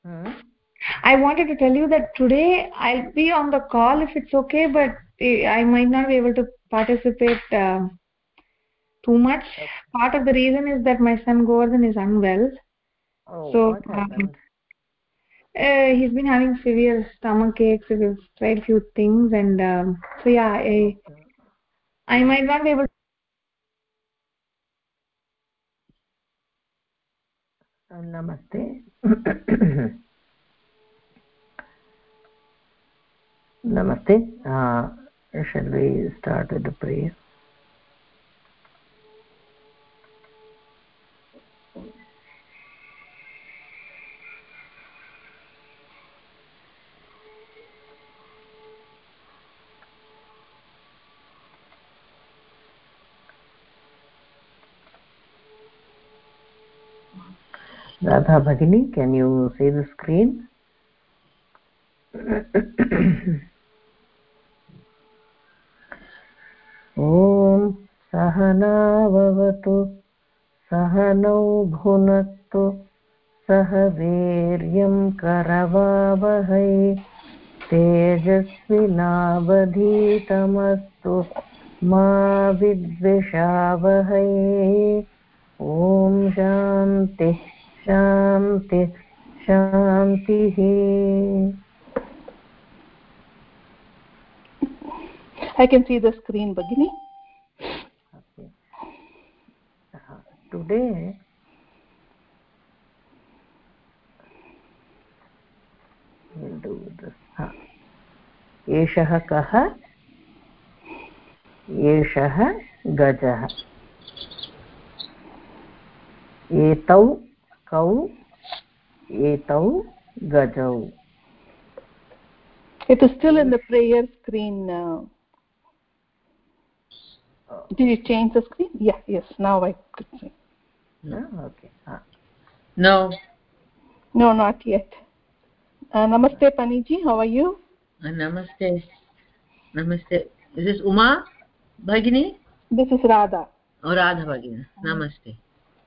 I wanted to tell you that today I'll be on the call if it's okay, but I might not be able to participate too much. Okay. Part of the reason is that my son Gordon is unwell. Oh, So what happened? he's been having severe stomach aches. We've tried a few things, and so yeah, I might not be able. Namaste. Namaste. Shall we start with the prayer? Radha Bhagini, can you see the screen? ॐ सहनाववतु सहनौ भुनक्तु सह वीर्यं करवावहै तेजस्विनावधीतमस्तु मा विद्विषावहै ॐ शान्ति शान्ति शान्तिः I can see the screen, Bhagini. Okay. Today we'll do this. एषः कः? एषः गजः. एतौ कौ? एतौ गजौ. It is still in the prayer screen. Did you change the screen? Yeah, yes, now I could see. No? Okay. No. No, not yet. Namaste, Paniji. How are you? Namaste. Namaste. Is this Uma Bhagini? This is Radha. Oh, Radha Bhagini. Namaste.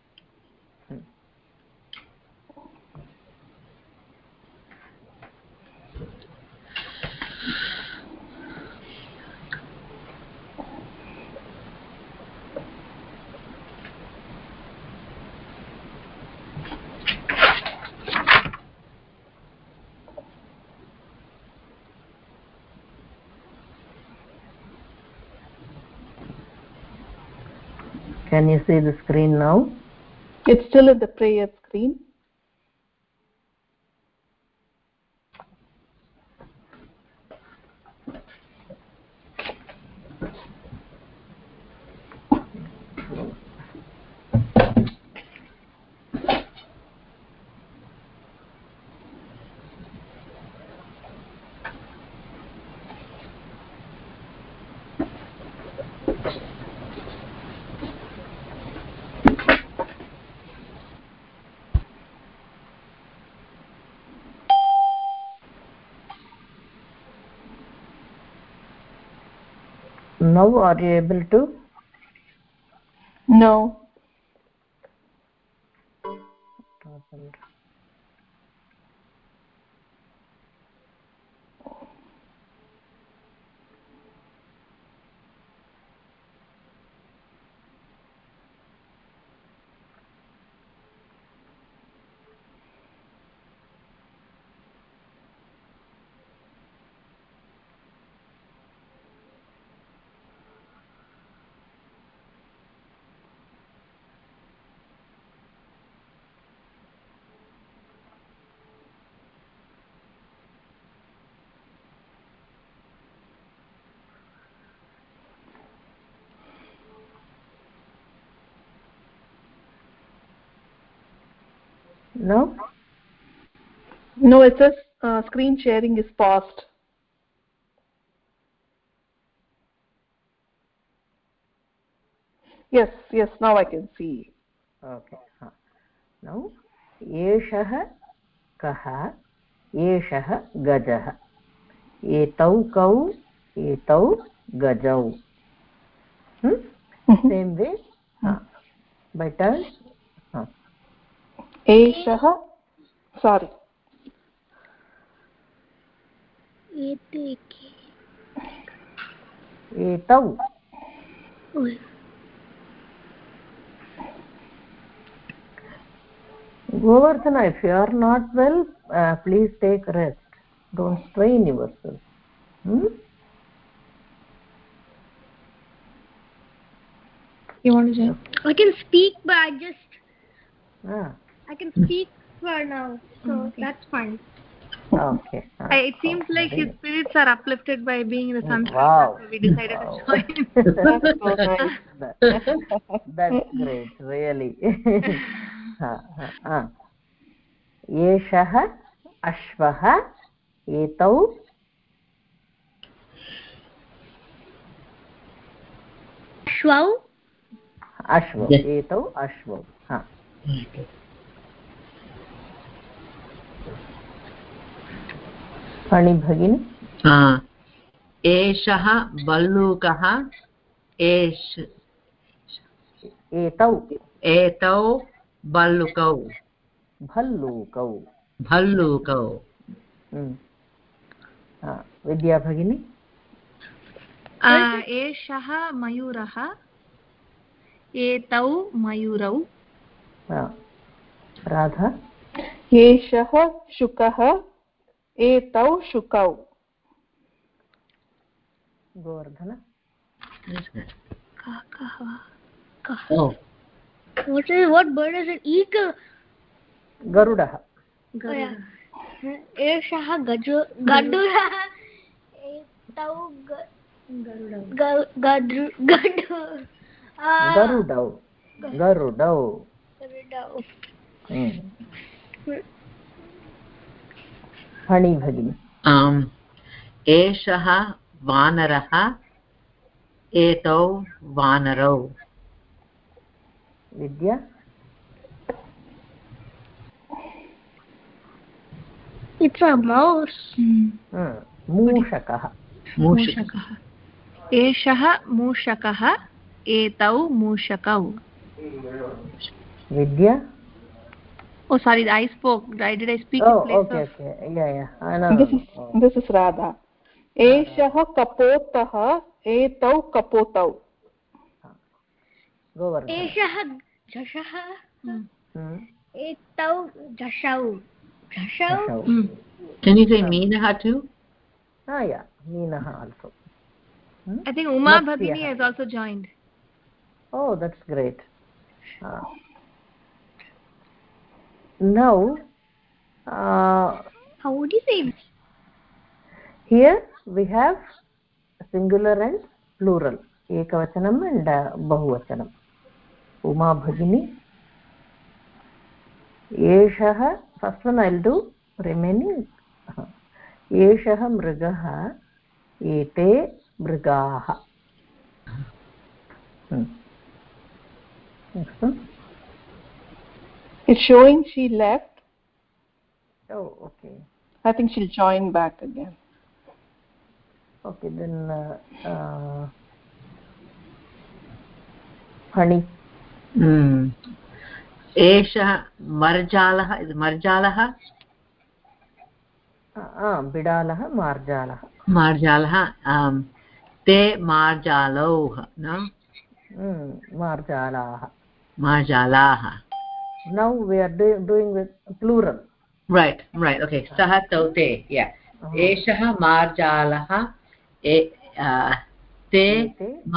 Can you see the screen now? It's still in the prayer screen. Now are you able to? No. No? No, it says screen sharing is paused. Yes, yes, now I can see. Okay. Now, एषः कः? एषः गजः. एतौ कौ? एतौ गजौ. Same way? By turn? Eshaha, sorry. etau. Govardhana, if you are not well, please take rest. Don't strain yourself. You want to join? I can speak, but I can speak for now, so that's fine. Okay. It seems like his spirits are uplifted by being in the sunset. Wow. So we decided to join. That's so nice. That's great, really. एषः अश्वः एतौ अश्वौ एतौ अश्वौ. फणि भगिनी. एषः भल्लूकः एतौ भल्लूकौ विद्या भगिनी. एषः मयूरः एतौ मयूरौ. राधा. एषः शुकः एतौ शुकौ. Govardhan. What bird is it? Eagle. गरुडः. एषः गरुडः एतौ गरुडौ. फणि भगिनी. एषः वानरः एतौ वानरौ. विद्या. It's a mouse. मूषकः. एषः मूषकः एतौ मूषकौ. विद्या. Oh, sorry, I spoke. Did I speak in place okay, of? Okay. Yeah. I know. This is Radha. एषः कपोतः एतौ कपोतौ. गोवर्धन. एषः झषः एतौ झषौ. Can you say मीनः too? Yeah, मीनः also. I think Uma Bhagini has also joined. Oh, that's great. Now, how would you say? Here we have singular and plural. Ekavachanam and bahuvachanam. Uma Bhagini. Eshah. First one I'll do. Remaining. Eshah mrigah. Ete mrigaah. Next one. It's showing she left. Oh, okay. I think she'll join back again. Okay, then Hani. एषः मर्जालः. मर्जालः बिडालः मार्जालः. ते मार्जालौ. न मार्जालाः. Now we are doing with plural. Right. Okay. सः तौ ते. Yeah. एषः मार्जालः ते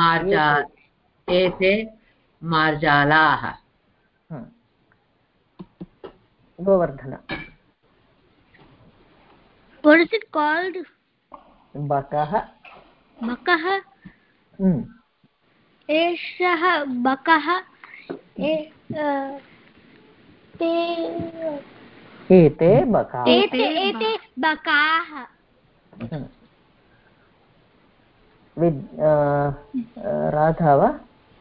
एते मार्जालाः. Govardhana. What is it called? Bakah. एषः बकः एते बकाः. एते बकाः. राधा वा?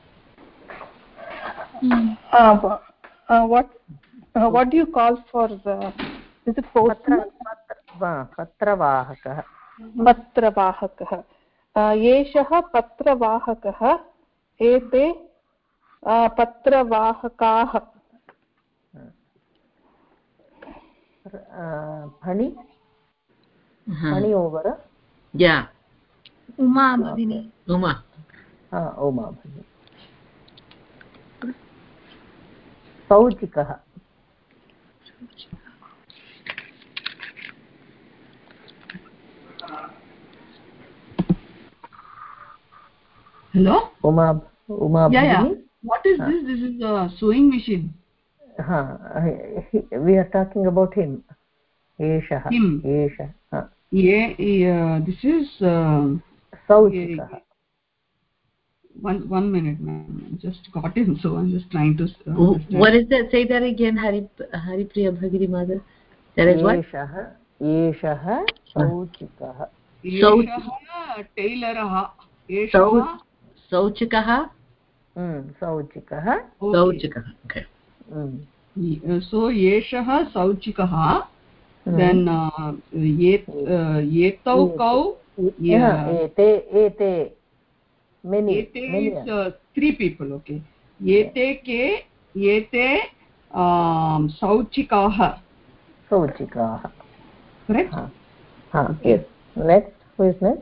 What do you call for the? Is it postman? पत्रवाहकः. पत्रवाहकः. एषः पत्रवाहकः एते पत्रवाहकाः. Phani. Phani over. Yeah. Uma Bhagini. Uma. Uma Bhagini. Sauchikah. Hello? Uma Yeah. What is this? This is a sewing machine. We are talking about him. Eshah. Him. Esha. This is Sauchikah. One minute, ma'am. Just got in, so I'm just trying to. What is that? Say that again, Haripriya Bhagini Mother. That is what? Eshah Sauchikah. Eshah Tailorah. Eshah Sauchikah. Sauchikah. Sauchikah. Okay. So Eshah Sauchikah. Then Yetau Kau. Ete. Many is 3 people. Okay. Yete ke yete Sauchikah. Correct? Yes. Next. Who is next?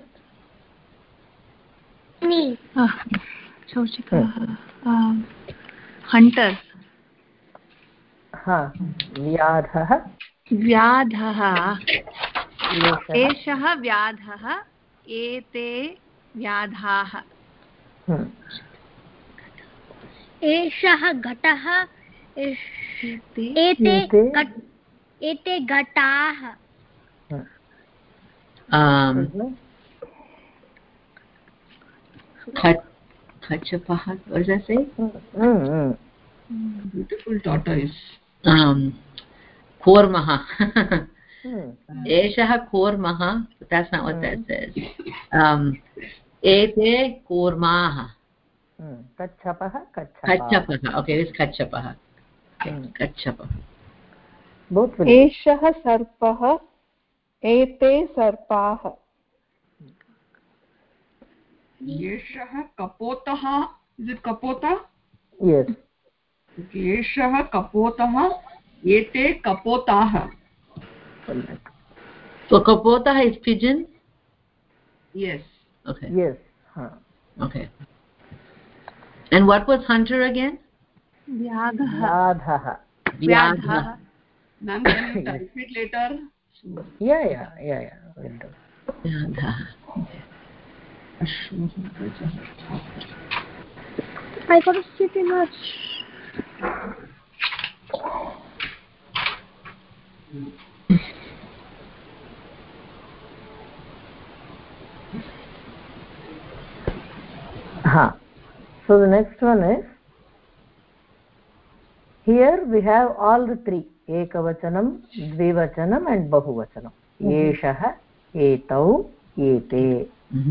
Me. Sauchikah. Hunters. Vyadhah. Vyadhah. Eshah Vyadhah. Ete Vyadhah. एषः घटः एते घटाः Kachapah. What does that say? Beautiful tortoise. Kormaha. Eshah kormaha. But that's not what that says. Ete kormaha. Kachapah. Okay, this is Kachapah. Kachapah. Both will. Eshah sarpah. Ete sarpah. Eshah Kapotah. Is it Kapota? Yes. Okay. Eshah Kapotah. Ete Kapotah. So Kapotah is pigeon? Yes. Okay. Yes. Okay. And what was hunter again? Vyadhah. Vyadhah. Ma'am, can you type it later? Yeah. Will do. Vyadhah. I got a city much. So the next one is, here we have all the 3, ekavachanam, dvivachanam and bahuvachanam. Eshah, etau, ete.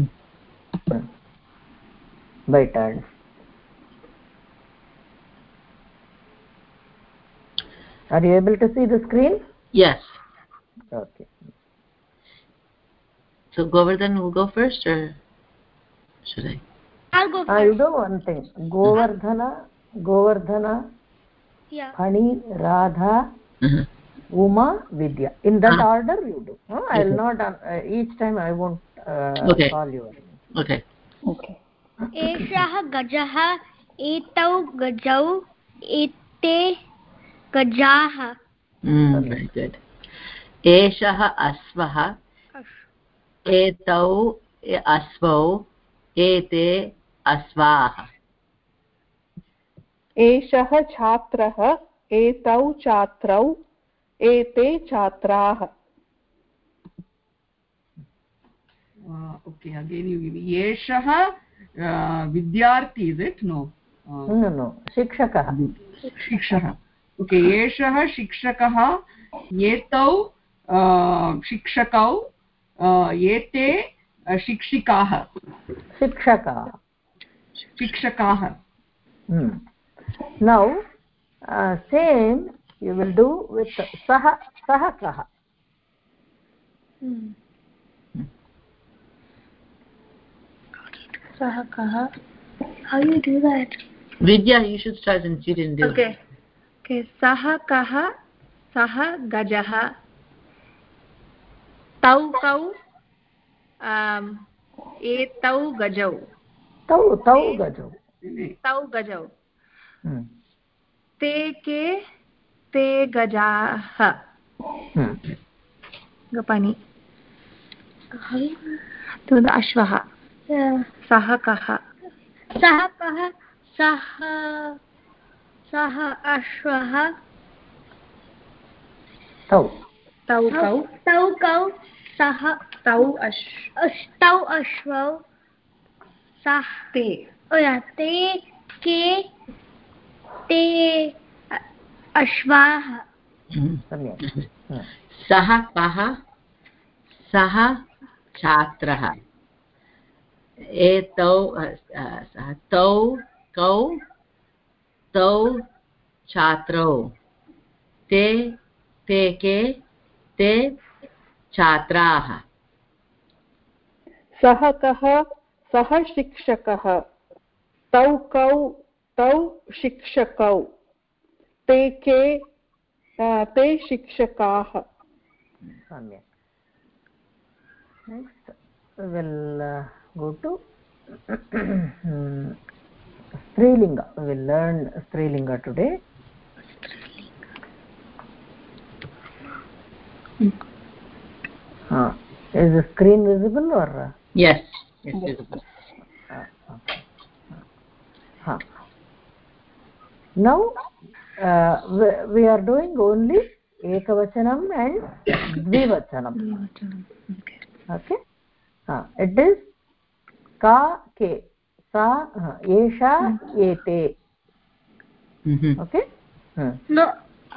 By turns. Are you able to see the screen? Yes. Okay. So Govardhan will go first, or should I? I'll go You first. do one thing. Govardhana, Yeah. Pani, Radha, Uma, Vidya. In that order you do. I will not, each time I won't call you. Okay. एषः गजः एतौ गजौ एते गजाः. Very good. Eshah asvah. Etau asvau. Ete asvaah. एषः छात्रः एतौ छात्रौ एते छात्राः. Okay, again you give me. Eshah Vidyarthi, is it? No. No. Shikshakah. Shikshakah. Okay. Eshah Shikshakah. Etau Shikshakau. Ete Shikshikaah. Shikshakaah. Now, same you will do with Saha Kaha. Saha kaha. How do you do that? Vidya, you should start since you didn't do it. Okay. Saha kaha. Saha gajah. Tau kau. एतौ गजौ तौ गजौ तौ गजौ हम्म, ते के ते गजाः गपानि अश्वः सः कः सः कः सः अश्वः तौ तौ कौ सः तौ तौ अश्वौ सः ते ते के ते अश्वाः सम्यक् सः कः सः छात्रः एतौ तौ कौ तौ छात्रौ ते के ते छात्राः सः कः सः शिक्षकः तौ कौ तौ शिक्षकौ ते के ते शिक्षकाः सम्यक् next we will go to strilinga. We will learn strilinga today. Is the screen visible or yes visible. Okay. Now we are doing only ekavachanam and dvivachanam. Okay. It is ka ke sa esha ete. Okay. no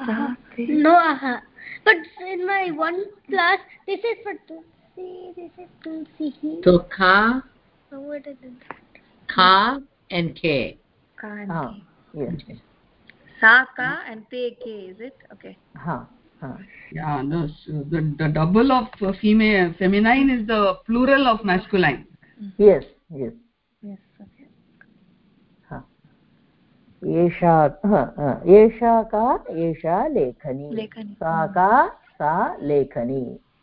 but in my one class this is for Tulsi, this is Tulsi. So ka What is it? ka and k. Yes. sa ka and te ke, is it? Okay. Yeah, the double of female feminine is the plural of masculine. Yes. Okay. एषा का एषा लेखनी सा का सा लेखनी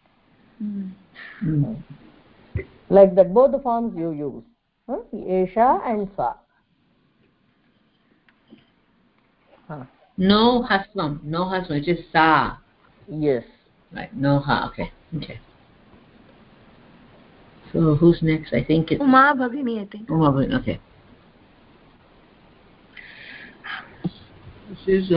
like that both the forms you use esha and sa No hasvam, which is sa. yes Right, no ha. Okay. So who's next? I think it's Uma Bhagini, I think. Uma Bhagini. Okay. This is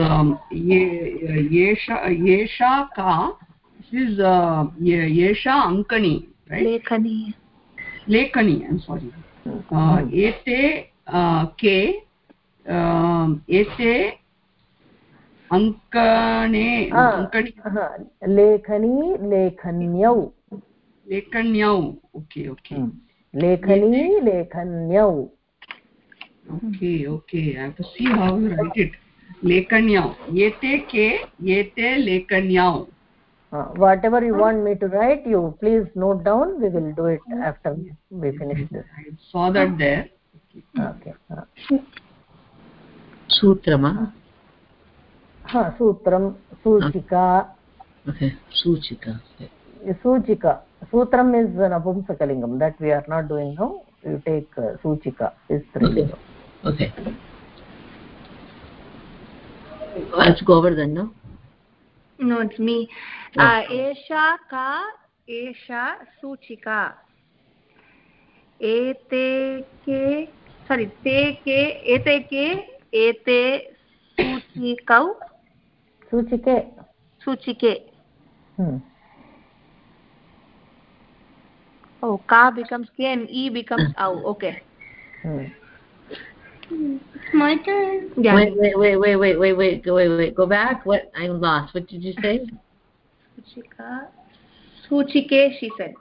yesha ka. This is yesha ankani, right? Lekhani. I'm sorry. Ete ke ete ankane lekhani lekhanyau okay lekhani lekhanyau okay I have to see how you write it. Lekhanyau ete ke ete lekhanyau. Whatever you want me to write, you please note down. We will do it after we finish this. I saw that there. Okay. Sutrama. Sutram, Suchika. Okay, Suchika. Suchika. Sutram is Napumsakalingam. That we are not doing now. You take Suchika. Is Strilingam. Okay. Let's go over then, no? No, it's me. Esha ka, esha suchika. Ete ke, sorry, te ke, ete ke, ete suchikau. Suchike. Oh, ka becomes ke and e becomes au. Okay. My turn. Yeah. Wait. Go back. What? I'm lost. What did you say? Suchika. Suchike, she said.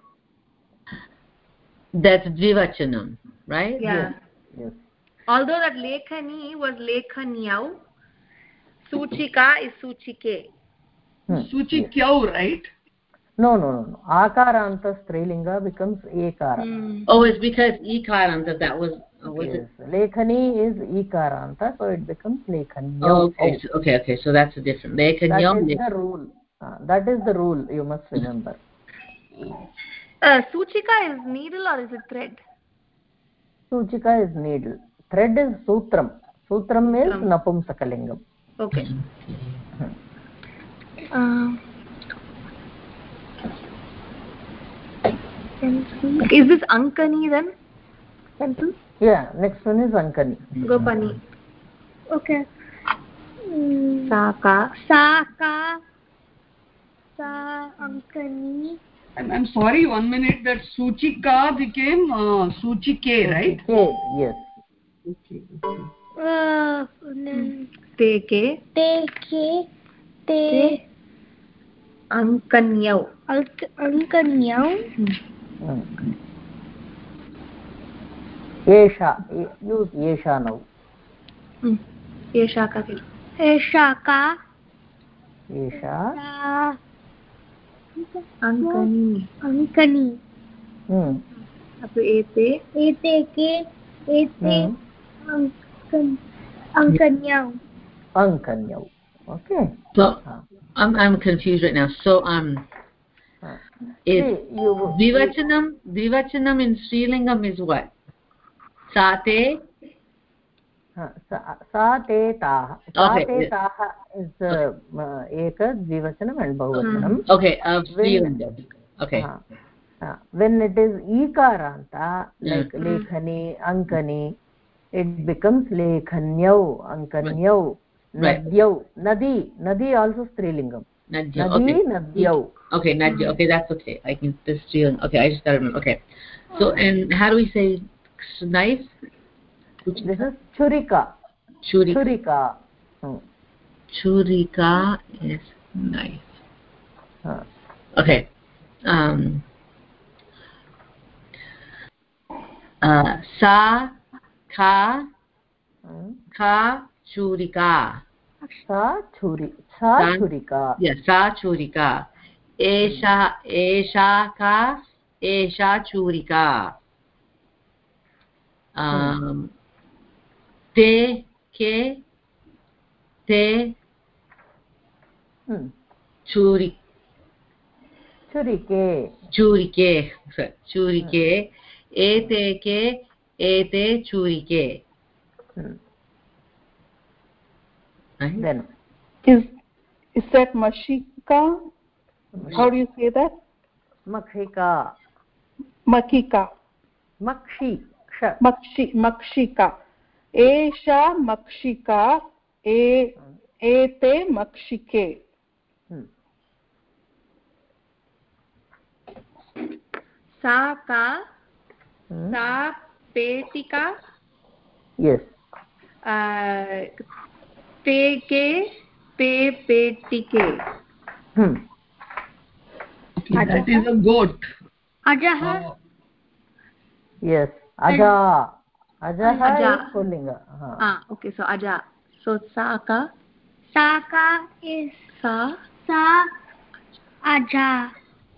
That's dvivachanam, right? Yeah. Yes. Although that lekhani was lekhanyau, suchika is suchike. Suchikyau, right? No. Akaranta Strilinga becomes Ekara. Oh, it's because Ekaranta that was. Yes. Lekhani is Ekaranta, so it becomes Lekhanyau. Oh, okay. So that's a different. Lekhanyau. That is the rule. That is the rule. You must remember. Suchika is needle or is it thread? Suchika is needle. Thread is sutram. Sutram is napumsakalingam. Okay. Is this Ankani then? Pencil? Yeah, next one is Ankani. Gopani. Okay. Saka. Saka. Sa Ankani. I'm sorry, 1 minute. That Suchika became Suchike, right? Suchike, yes. Okay. Teke. Te. Ankanyau. Ankanyau. Esha. Use Esha now. Esha ka. Esha ka. Esha. Ankani. Apo ete. Ete ke. Ete. Ankanyau. Okay. So I'm confused right now. So is Dvivachanam in Srilingam is what? Sate. Sa te taha. Sa te taha is eka dvivachanam and bahuvachanam. Okay, of Srilingam. Okay. When it is ikaranta, like lekhani, ankani, it becomes lekhanyau, ankanyau, nadyau. Nadi also strilingam. Nadi, nadyau. Okay, nadya. Okay, that's okay. I can this Srilingam. Okay, I just gotta remember. Okay. So and how do we say knife? This is churika. Churika. Churika is knife. Okay. Sa ka churika. Sa churika. Yes, sa churika. Esha ka churika. Te churike. Ete churike. Right? Then Is that mashika? How do you say that? makshika. Makika. Makshika. Esha makshika. Ete makshike. Sa ka. Sa petika. Yes. Te ke. Te petike. Okay, that is a goat. Ajaha. Yes. Aja. Ajaha is pullinga. Okay, so aja. So saka. Saka is Sa. aja.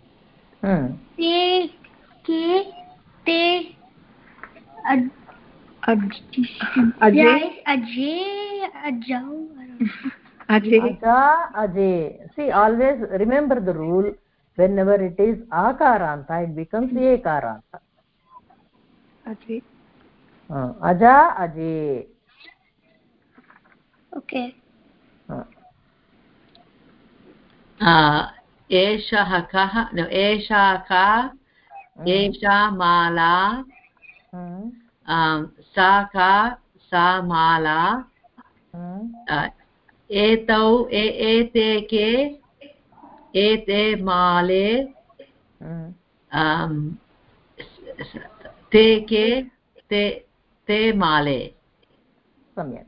Te ke. Te. Ajay. Ajau. Ajay. See, always remember the rule. Whenever it is akaranta, it becomes ekaranta. Ajay. Aja, ajay. Okay. Esha ka. No, Esha ka. Esha mala. Sa ka. Sa mala. Etau. Ete ke. Ete male. Te ke. Te male. Samyak.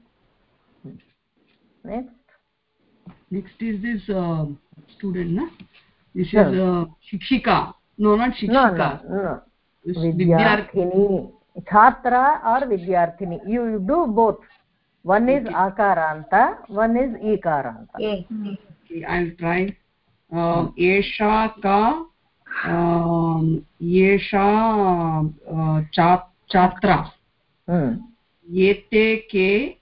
Next is this student, na? This is shikshika. No, not shikshika. No. Vidyarthini. Chhatra or vidyarthini. You do both. One is akaranta, one is ikaranta. Okay, I'll try. Esha ka. Esha chatra. Yete ke.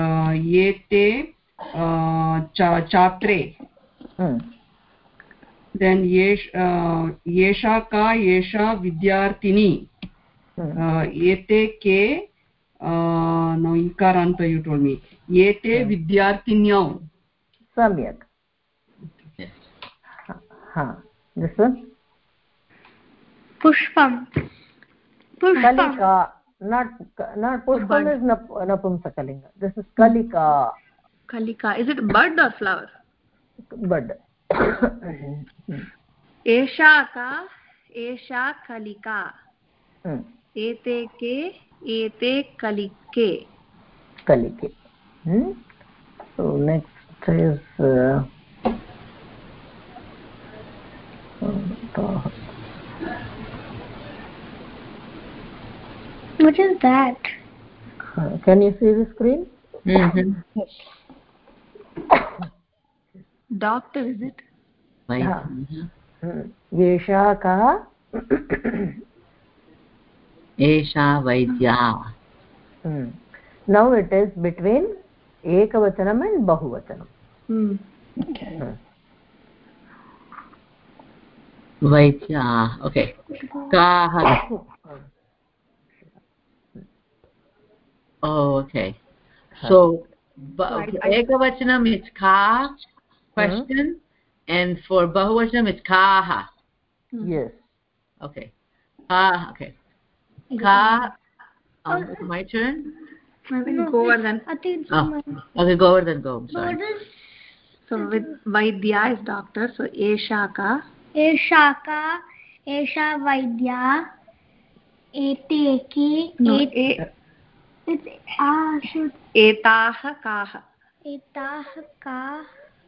Yete chatre. then yesha ka yesha vidyarthini, ete ke, no ikaranta you told me, ete vidyarthinyau. Samyak. Yes. This one? Pushpam. Kalika. Not pushpam is napumsakalinga. This is kalika. Kalika. Is it bud or flower? Bud. Esha ka, esha kalika. Ete ke, ete kalike. Kalike. So next is What is that? Can you see the screen? Doctor, is it? Yesha ka Esha Vaidya. Now it is between ekavachanam and bahuvachanam. Okay. Vaidya. Okay. Kaha. Oh, okay. So, ekavachanam is ka, question, and for bahuvachanam it's kaha. Yes. Okay. Ka. Okay. Ka. My turn. I think go over then. Okay, go over then. Go. I'm sorry. So with Vaidya is doctor. So esha ka. Esha ka, esha vaidya, ete ki, it's should. Etaha kaha. Etaha ka.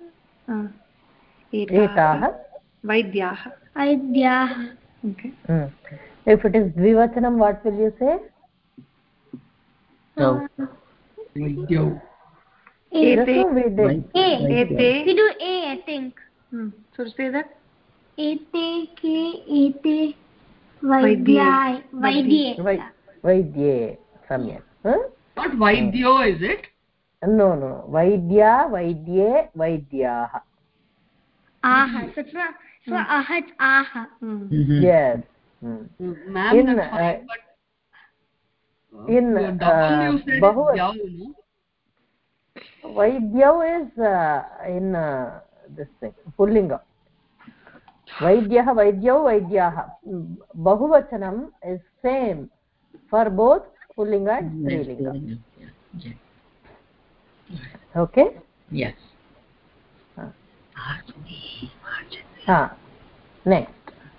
Etaha. Vaidyaha. Vaidyaha. Okay. If it is dvivachanam, what will you say? So. Vaidyo. Just now we did. Ete. We do A, I think. So say that. Ete ke, ete vaidya. Vaidye. Samyak. Not vaidyo, is it? No. Vaidya, vaidye, vaidyaha. Aha. So it's not. So aha, it's aha. Yes. Ma'am, that's fine, but in double you said bahu, no? Vaidyav is in this thing, pullinga. Vaidyaha, vaidyav, vaidyaha. Bahuvachanam is same for both pullinga and strilinga. Yes. Okay? Yes. Next.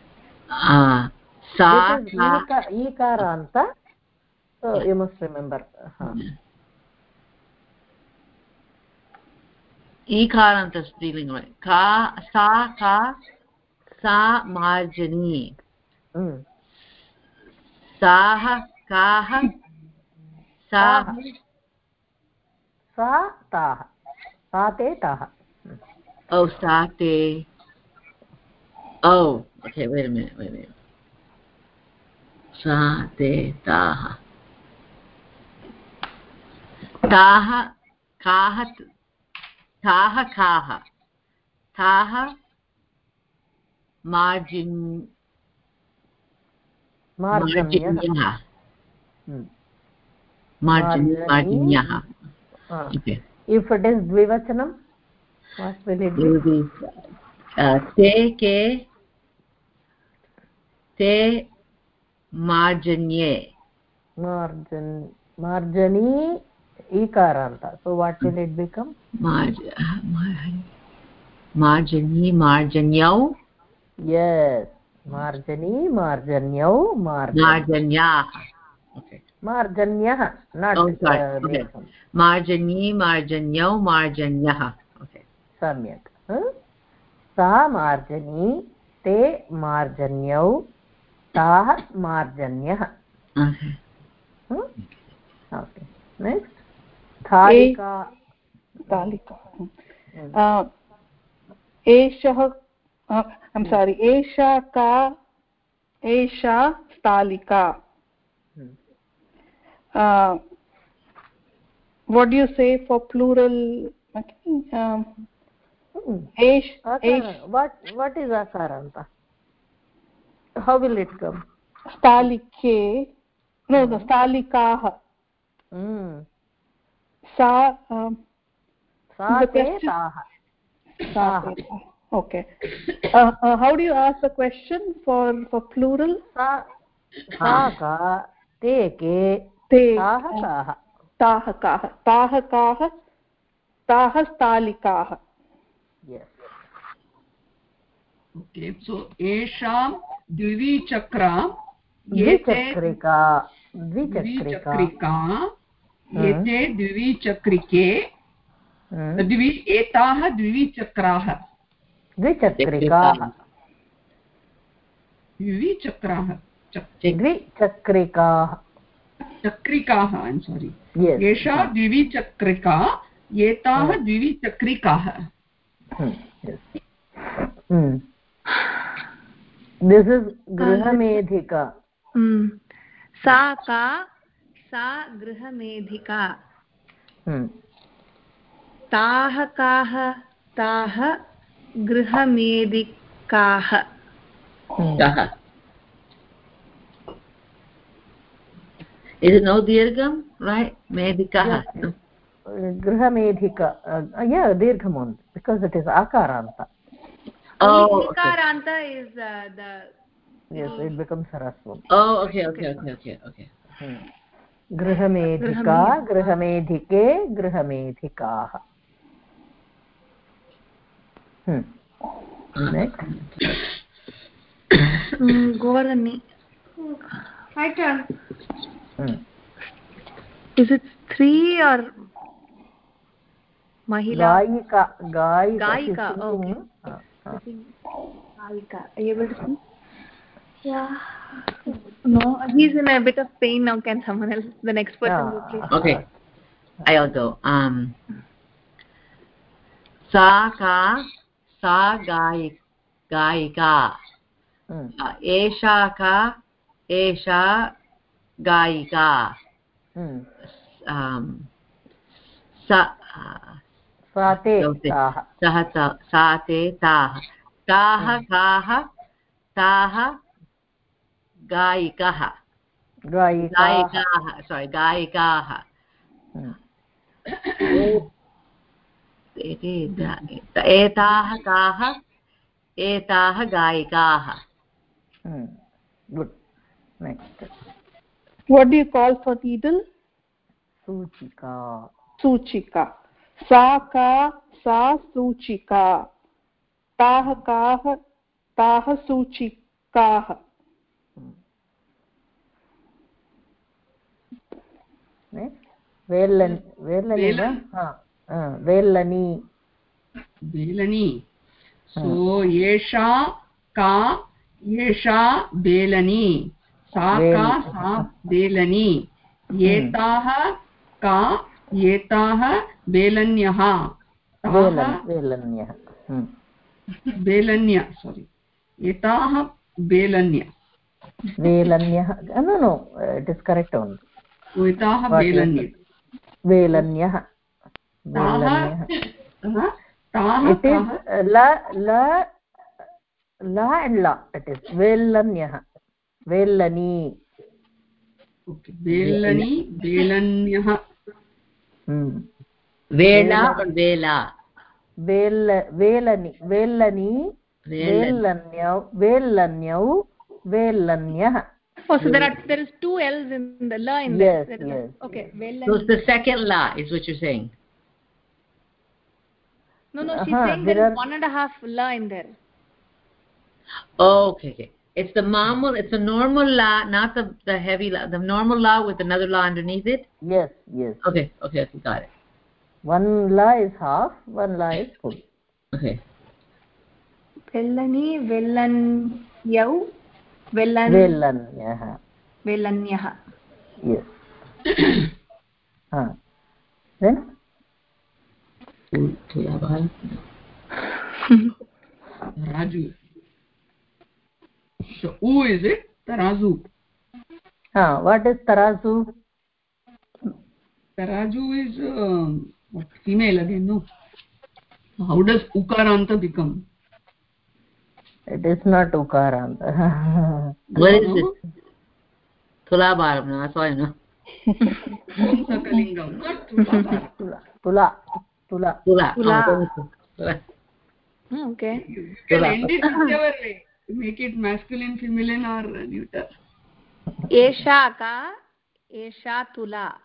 Sa. This is ikaranta. So you must remember. Ikaranta strilinga, right? Ka, sa marjani. Saha, kaha, saha. Sa taha. Sa te taha. Oh, sa te. Oh, okay, wait a minute. Sa te taha. Taha, kaha, kaha. Taha, marjanyaha. Marjanyaha. Okay. If it is dvivachanam, what will it be? Te marjanye. Marjani ikaranta. So what will it become? Marjani, marjanyau. Yes. Marjani, marjanyau, marjanyaha. Okay. Marjanyaha, not okay. Marjani, marjanyau, marjanyaha. Okay. Samyak. Sa marjani, te marjanyau, taha marjanyaha. Okay. Okay. Next. Thalika. Esha. I'm sorry. Esha ka. Esha stalika. What do you say for plural? what is akaranta? How will it come? Stalike. No, Stalikaah. Sa okay. How do you ask the question for plural? Sa ka te ke taah kaah stalikaah. Yes. Okay, so esham dvichakra dvichakrika yete dvichakrike etaah dvichakraah dvichakrikaah chakrikaah I'm sorry. Yes. Esha dvichakrika etaah dvichakrikaah. Yes. This is grihamedhika. Sa grihamedhika. Taah kaah grihamedhikaah. Is it no dirgham, right? Medhikaah. Yes. Grihamedhika. Yeah, dirgham only because it is akaranta. Oh, okay. Akaranta is the. Yes, it becomes harasvam. Oh, okay. Grihamedhika, grihamedhike, grihamedhikaah. Next. Govardhani. My turn. Is it 3 or Mahila? Gayika. Okay. Gayika. Are you able to see? Yeah. No, he's in a bit of pain now. Can someone else, the next person go, please? Okay. I'll go. Sa gayika. Esha gayika. Sate taah gayikaah. Gayikaah. Etaah kaah etaah gayikaah. Good. Next. What do you call for needle? Suchika. Sa suchika. Taah kaah suchikaah. Next. Velani. So yesha ka yesha belani. Sa belani. Yetaah ka yetaah belanyah. Belanya, sorry. Yetaah belanya. No, it is correct only. Yetaah belanya. Velanyah. It is la and la. It is velanyah. Velani. Okay. Belanyah. Vela or vela? Velani. Velanyau. Velanyah. Oh, so there is 2 L's in the la in there. Yes. Okay. So it's the second la is what you're saying. No, she's saying there is 1.5 la in there. Oh, okay. It's the mamul. It's a normal la, not the heavy la. The normal la with another la underneath it. Yes. Okay, got it. One la is half, one la is full. Okay. Vellani, Vellanyau, Velanyah. Yes. Then? Raju. So, who is it? Tarazu. What is tarazu? Tarazu is female again, no? So how does ukaranta become? It is not ukaranta. What is it? Tulabharam, no, that's all I know. Sakalingam, not Tulabharam. Tula. Okay. You can end it whichever way. Make it masculine, feminine or neuter. Esha ka, esha tula.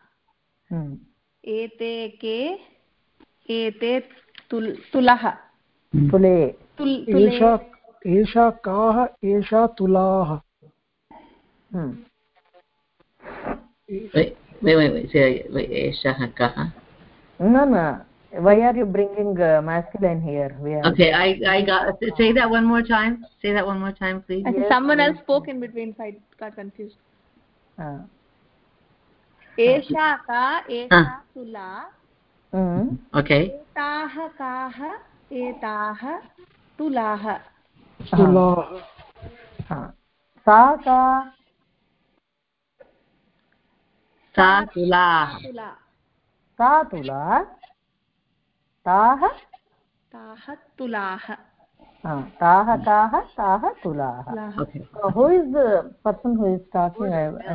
Ete ke, ete tulah. Tule. एषा काः एषा तुलाः Wait. Say esha kaha. No. Why are you bringing masculine here? Okay, I got. Say that one more time. Say that one more time, please. I think someone else spoke in between, so I got confused. Esha ka, esha tula. Okay. Etaah kaah, etaah tulah. तुलाः Sa ka. Sa tula. Sa tula. Taah. Taah tulah. Taah kaah, taah tulah. Okay. Who is the person who is talking?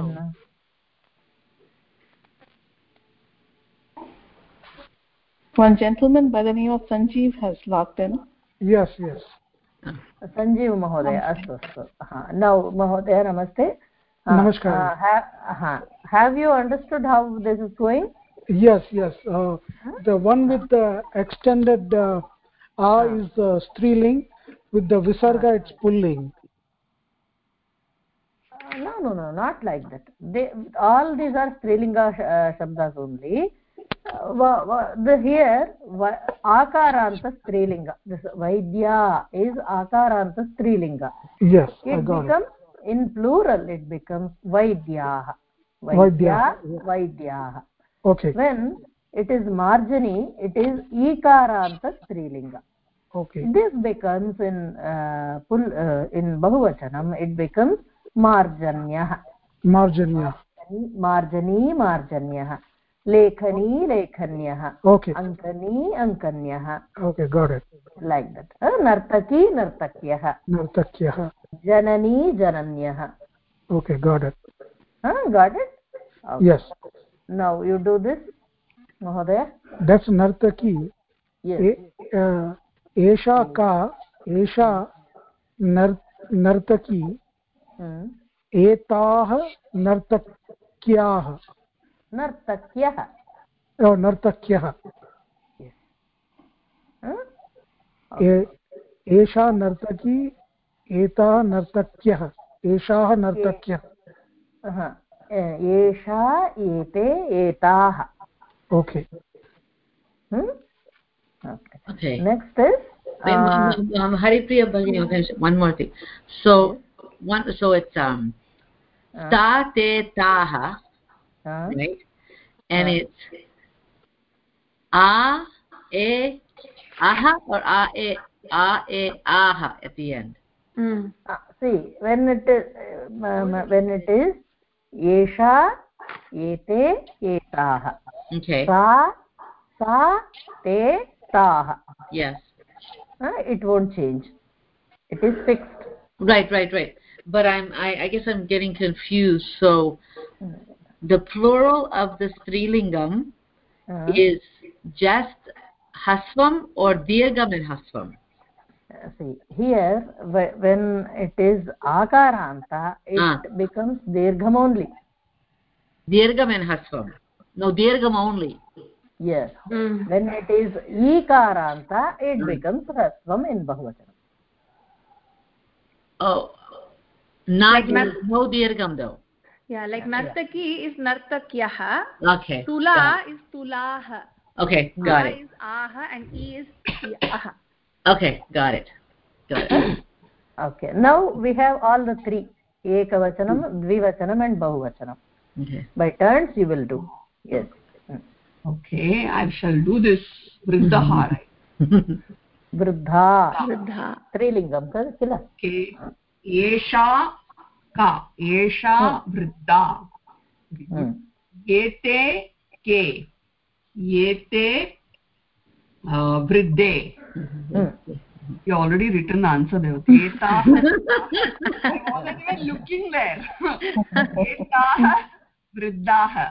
One gentleman by the name of Sanjeev has logged in. Yes. Sanjeev Mahodaya. Astu. Now, Mahodaya, namaste. Namaskar. Have you understood how this is going? Yes. The one with the extended is striling, with the visarga it's pulling. No, not like that. All these are strilinga shabdas only. Here akaranta strilinga. This vaidya is akaranta strilinga. Yes, it I got becomes it. In plural it becomes vaidyaah. Okay. When it is marjani, it is ikaranta strilinga. Okay. This becomes in bahuvachanam, it becomes marjanyah. Marjani. Lekhanyah. Okay. Ankanyah. Okay, got it. Like that. Nartakyah. Jananyah. Okay, got it. Got it? Okay. Yes. Now you do this, Mahodaya. That's nartaki. Yes. Esha ka, esha nartaki. Etaah nartakyah. Nartakyah. Yes. Esha nartaki, etaah nartakyah. Eshaah nartakyah. Esha, ete, etaah. Okay. Okay. Next is Haripriya Bhagini. One more thing. So it's ta te taha, right? And it's a e aha or a e aha at the end. See, when it is esha, ete, etaah. Okay. Sa, te, taah. Yes. It won't change. It is fixed. Right. But I guess I'm getting confused. So the plural of the strilingam is just hasvam or dirgham and hasvam? See, here when it is akaranta, it becomes dirgham only. Dirgham and hasvam. No, dirgham only. Yes. When it is ikaranta, it becomes hasvam in bahuvachanam. Oh, not no dirgham though. Yeah, like nartaki is nartakyah. Okay. Tula is tulah. Okay, got it. Is aha and e is aha. Okay, got it. Okay, now we have all the three: ekavachanam, dvivachanam, and bahuvachanam. Okay. By turns you will do. Yes. Okay, I shall do this. Vriddha. Vriddha. Trilingam kila. Okay. Esha ka. Esha vriddha. Ete ke. Yete vriddhe. You already written the answer there. Etah. I wasn't even looking there. Etah vriddha.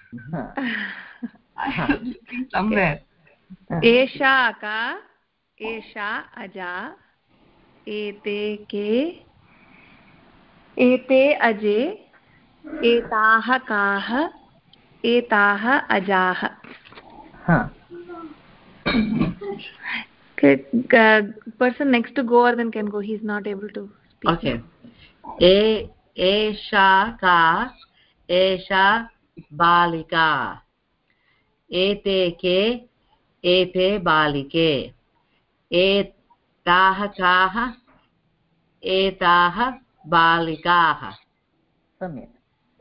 I was looking somewhere. एषा का एषा अजा एते के एते अजे एताः काः एताः अजाः person next to Govardhan can go. He's not able to speak. Okay. Esha ka esha balika ete ke ete balike etah kaah etah balikaah. सम्यक्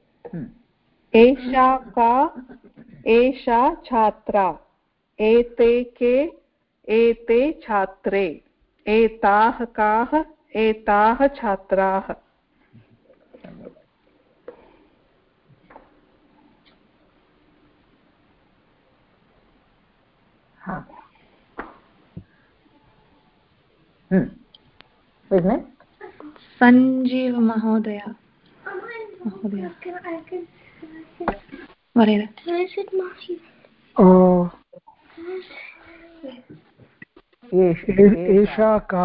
एषा का एषा छात्रा एते के एते छात्रे एताः काः एताः छात्राः Sanjeev Mahodaya. Varela. एषा का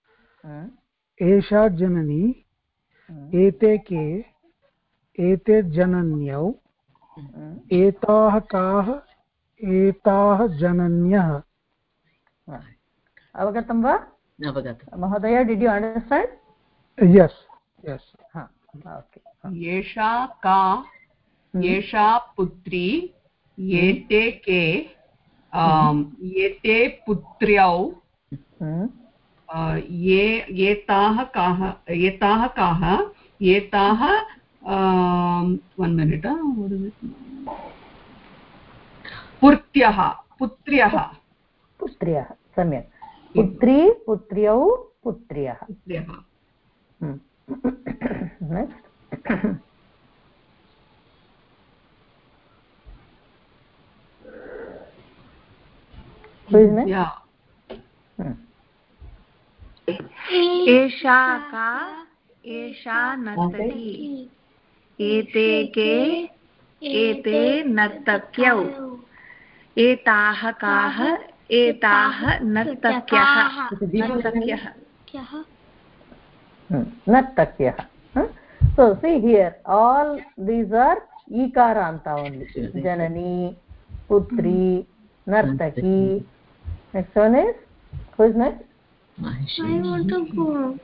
एषा जननी एते के एते जनन्यौ एताः काः एताः जनन्यः अवगतं वा महोदय did you understand yes yes okay एषा का एषा पुत्री एते के एते पुत्र्यौ एताः काः एताः one minute what is it पुत्र्यः सम्यक् पुत्री पुत्र्यौ पुत्र्यः नेक्स्ट एषा का एषा नर्तकी एते के एते नर्तक्यौ एताः काः एताः नर्तक्यः नर्तक्यः so see here all these are ikaranta only janani putri nartaki next one is who is next I want to go.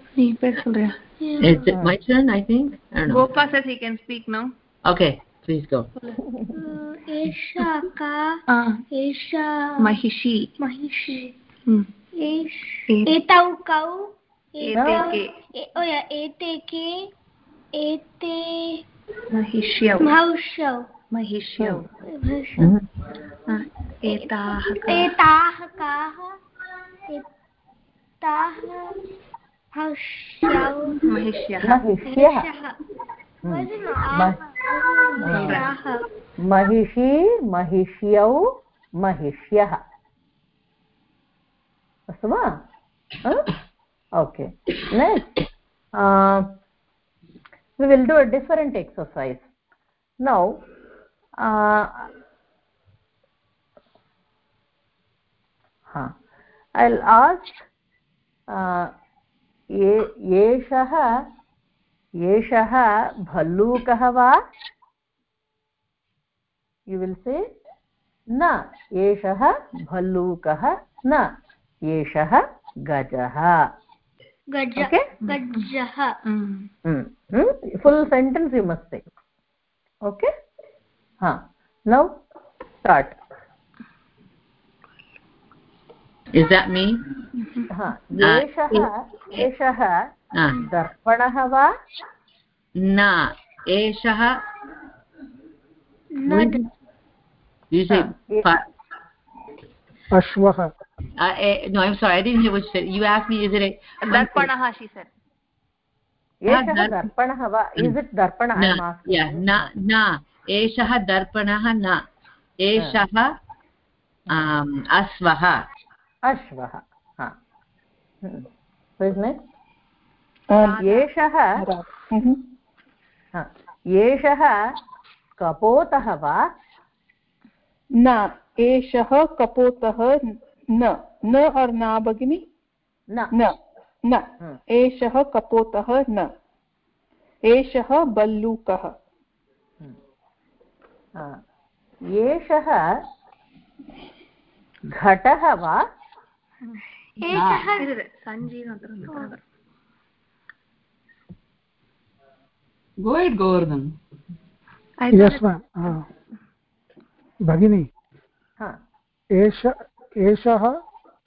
Is it my turn? I think. I don't know. Gopa says he can speak now. Okay, please go. Esha ka esha Mahishi. Etau kau ete ke ete ke ete mahishyau mahishyau एताः काः एताः महिष्यः महिषी महिष्यौ महिष्यः अस्तु वा okay next we will do a different exercise now I'll ask एषः भल्लूकः वा you will say न एषः भल्लूकः न एषः गजः गजः full sentence you must say okay now start Is that me? एषः दर्पणः वा न एषः you say अश्वः no I'm sorry I didn't hear what you said you asked me is it a darpanah she said एषः दर्पणः वा is it darpana I am asking yeah न एषः दर्पणः न एषः अश्वः एषः कपोतः वा? न, एषः कपोतः न और न भगिनी? न, एषः कपोतः न, एषः भल्लूकः। एषः घटः वा? Go ahead, Govardhan. Yes, ma'am. Bhagini. एषः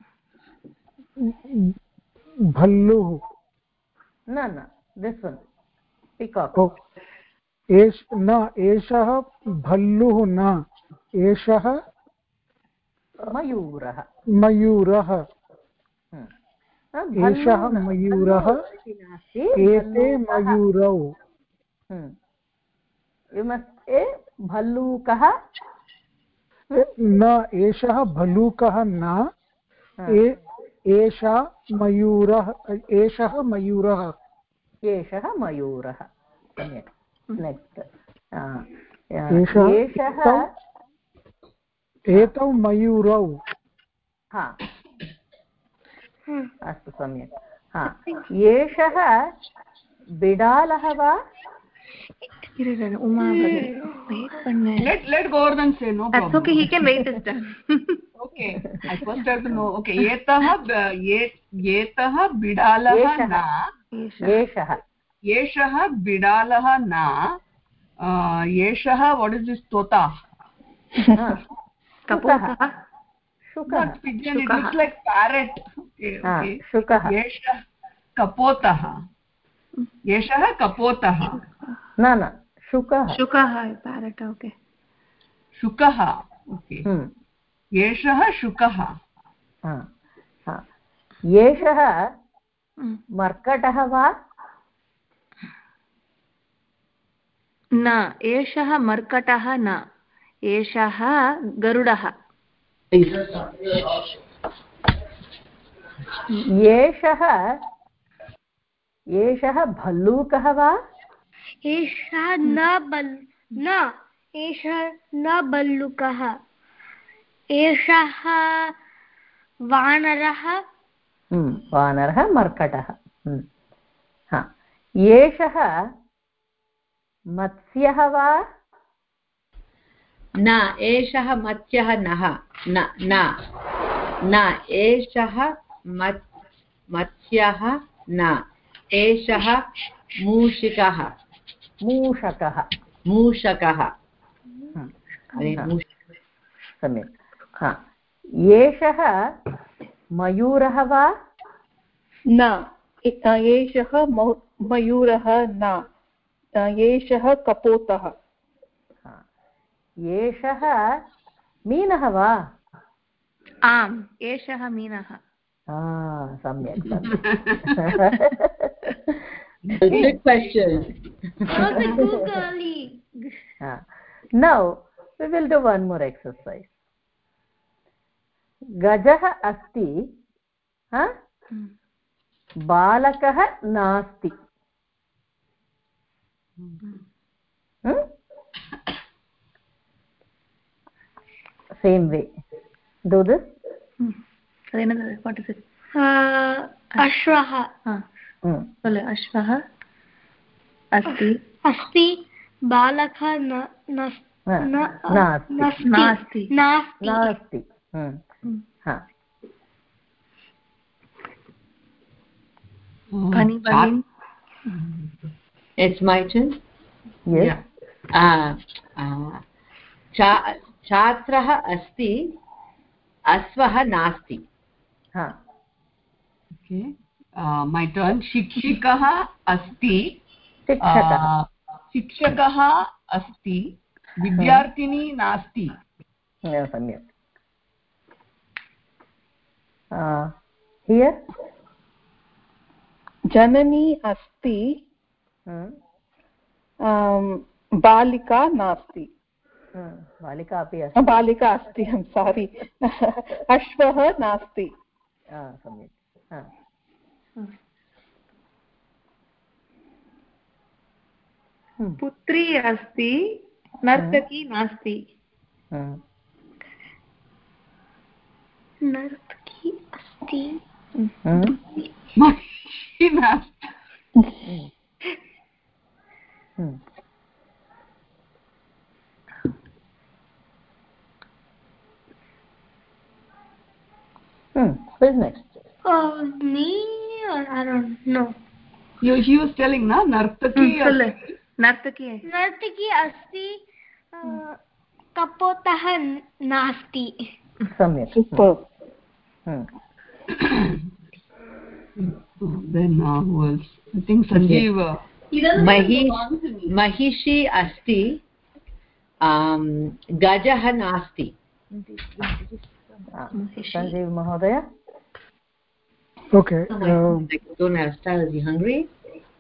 भल्लुः। न, this one. Peacock. न, एषः भल्लुः न, एषः मयूरः। एषः मयूरः, एते मयूरौ। भल्लूकः न, एषः भल्लूकः न, एषः मयूरः। सम्यक्। नेक्स्ट् एतौ मयूरौ। अस्तु, सम्यक्। एषः बिडालः वा? Let Govardhan say, no problem. That's okay, he can wait his turn. Okay, I first have to know. Okay, etah bidalah na. Yeshah bidalah na. Yeshah, what is this? Tota. Kapota. Not pigeon, it looks like parrot. Okay. Yeshah kapotah. Yeshah kapotah. No. Shukah, parrot, okay. Shukah, okay. Yeshah shukah. एषः मर्कटः वा? न, एषः मर्कटः न, एषः गरुडः। एषः भल्लूकः वा? एषः न भल्लूकः, एषः वानरः। मर्कटः। एषः मत्स्यः वा? न, एषः मत्स्यः न, एषः मत्स्यः न, एषः मूषकः। सम्यक्। एषः मयूरः वा? न, एषः मयूरः न, एषः कपोतः। एषः मीनः वा? आम्, एषः मीनः। सम्यक्। Good question. Now we will do one more exercise. गजः अस्ति, बालकः नास्ति। Same way. Do this. What is it? अश्वः। अश्वः अस्ति, बालकः नास्ति। It's my turn. Yes. छात्रः अस्ति, अश्वः नास्ति। Okay. My turn. शिक्षिकः अस्ति, शिक्षकः अस्ति, विद्यार्थिनी नास्ति। सम्यक्। Here जननी अस्ति, बालिका नास्ति। बालिका अपि अस्ति। बालिका अस्ति, सारी। अश्वः नास्ति। सम्यक्। पुत्री अस्ति नर्तकी नास्ति नर्तकी अस्ति महिषी नास्ति Who's next? Me or I don't know. He was telling na nartaki नर्तकी अस्ति कपोतः नास्ति सम्यक् then who else? I think Sanjeev महिषी अस्ति गजः नास्ति Sanjeev Mahodaya. Okay. Don't have style. Is he hungry?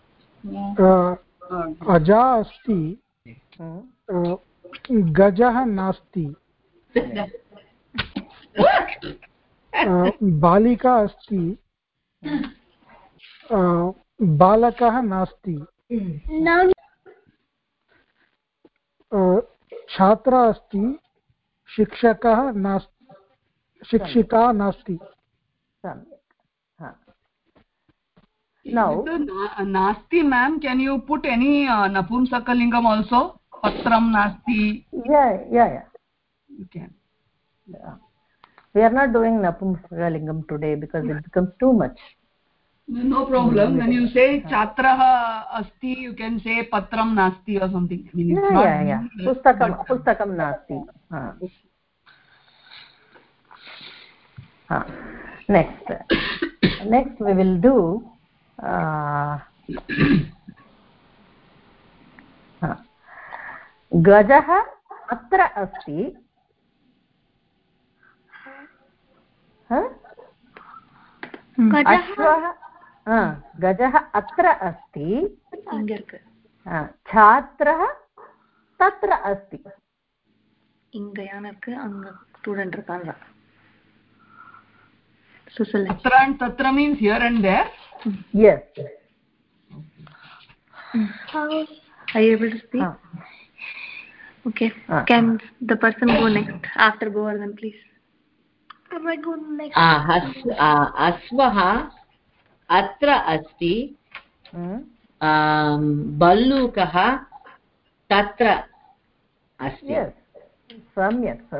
अजा अस्ति गजः नास्ति बालिका अस्ति बालकः नास्ति छात्रा अस्ति शिक्षकः नास्ति शिक्षिका नास्ति Now nasti ma'am, can you put any napumsakalingam also? Patram nasti. Yeah. You can. We are not doing napumsakalingam today because it becomes too much. No problem. When you say chatraha asti, you can say patram nasti or something. I mean, it's yeah. Pustakam nasti. Next we will do गजः अत्र अस्ति गजः अत्र अस्ति छात्रः तत्र अस्ति இங்க யானை இருக்கு அங்க ஸ்டூடண்ட் இருக்காங்க Tatra and tatra means here and there. Yes. Are you able to speak? Okay. Can the person go next after Govardhan, please? Am I going next? अस्वः अत्र अस्ति बल्लूकः तत्र अस्ति सम्यक्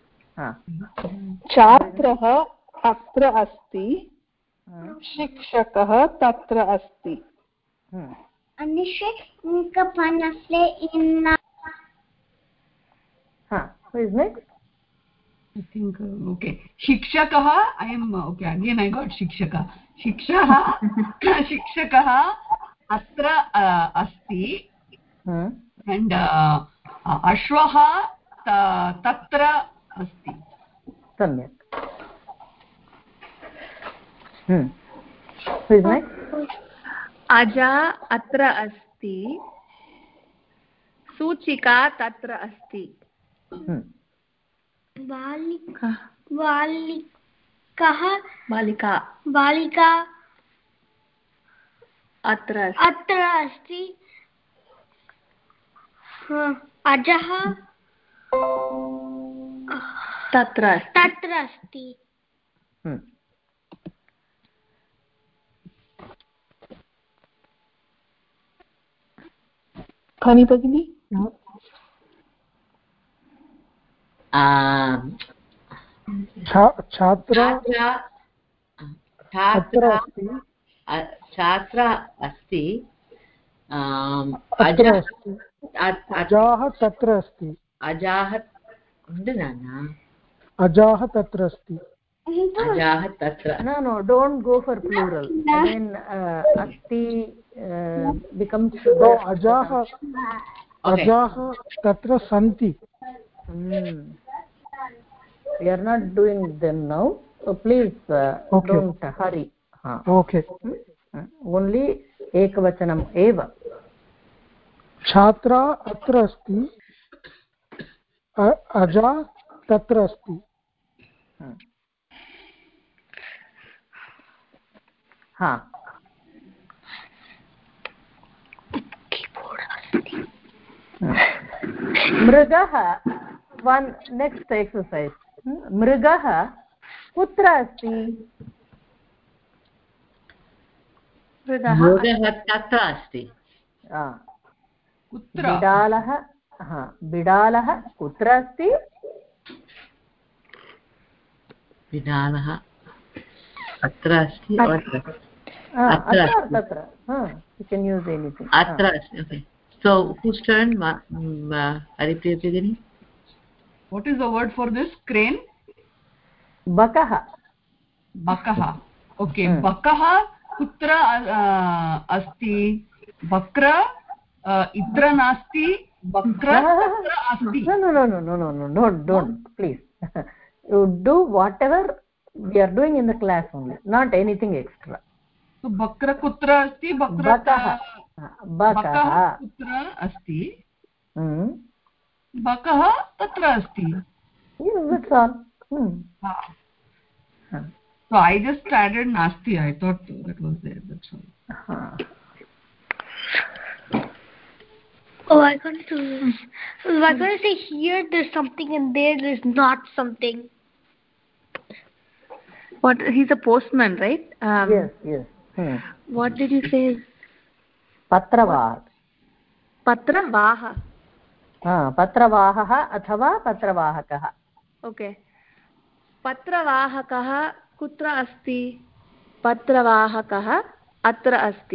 छात्रः अत्र अस्ति शिक्षकः तत्र अस्ति Who is next? I think okay. Shikshakah. I am okay. Again, I got shikshaka. Shikshakah atra asti and ashwah tatra asti. Samyak. Who is next? Aja atra asti सूचिका तत्र अस्ति बालिका अत्र अस्ति अजः तत्र अस्ति फनी भगिनी छात्रा अस्ति अजाः तत्र अस्ति अजाः तत्र अस्ति No, don't go for plural. Again asti becomes अजाः तत्र सन्ति. We are not doing them now, so please don't hurry. Okay. Only ekavachanam eva. छात्रा अत्र अस्ति अजा तत्र अस्ति. मृगः one next exercise मृगः कुत्र अस्ति मृगः तत्र अस्ति बिडालः कुत्र अस्ति बिडालः अत्र अस्ति तत्र you can use anything अत्र अस्ति okay so whose turn Haripriya Begini what is the word for this crane bakah okay bakah kutra asti bakra itra nasti bakra tatra asti no don't please you do whatever we are doing in the class only not anything extra so bakra kutra asti bakra bakah kutra asti bakah tatra asti yes that's all so I just added nasti I thought that was there that's all oh I got to I'm going to say here there's something and there's not something. What he's a postman right yes what did you say पत्रवाहः अथवा पत्रवाहकः okay पत्रवाहकः कुत्र अस्ति पत्रवाहकः अत्र अस्ति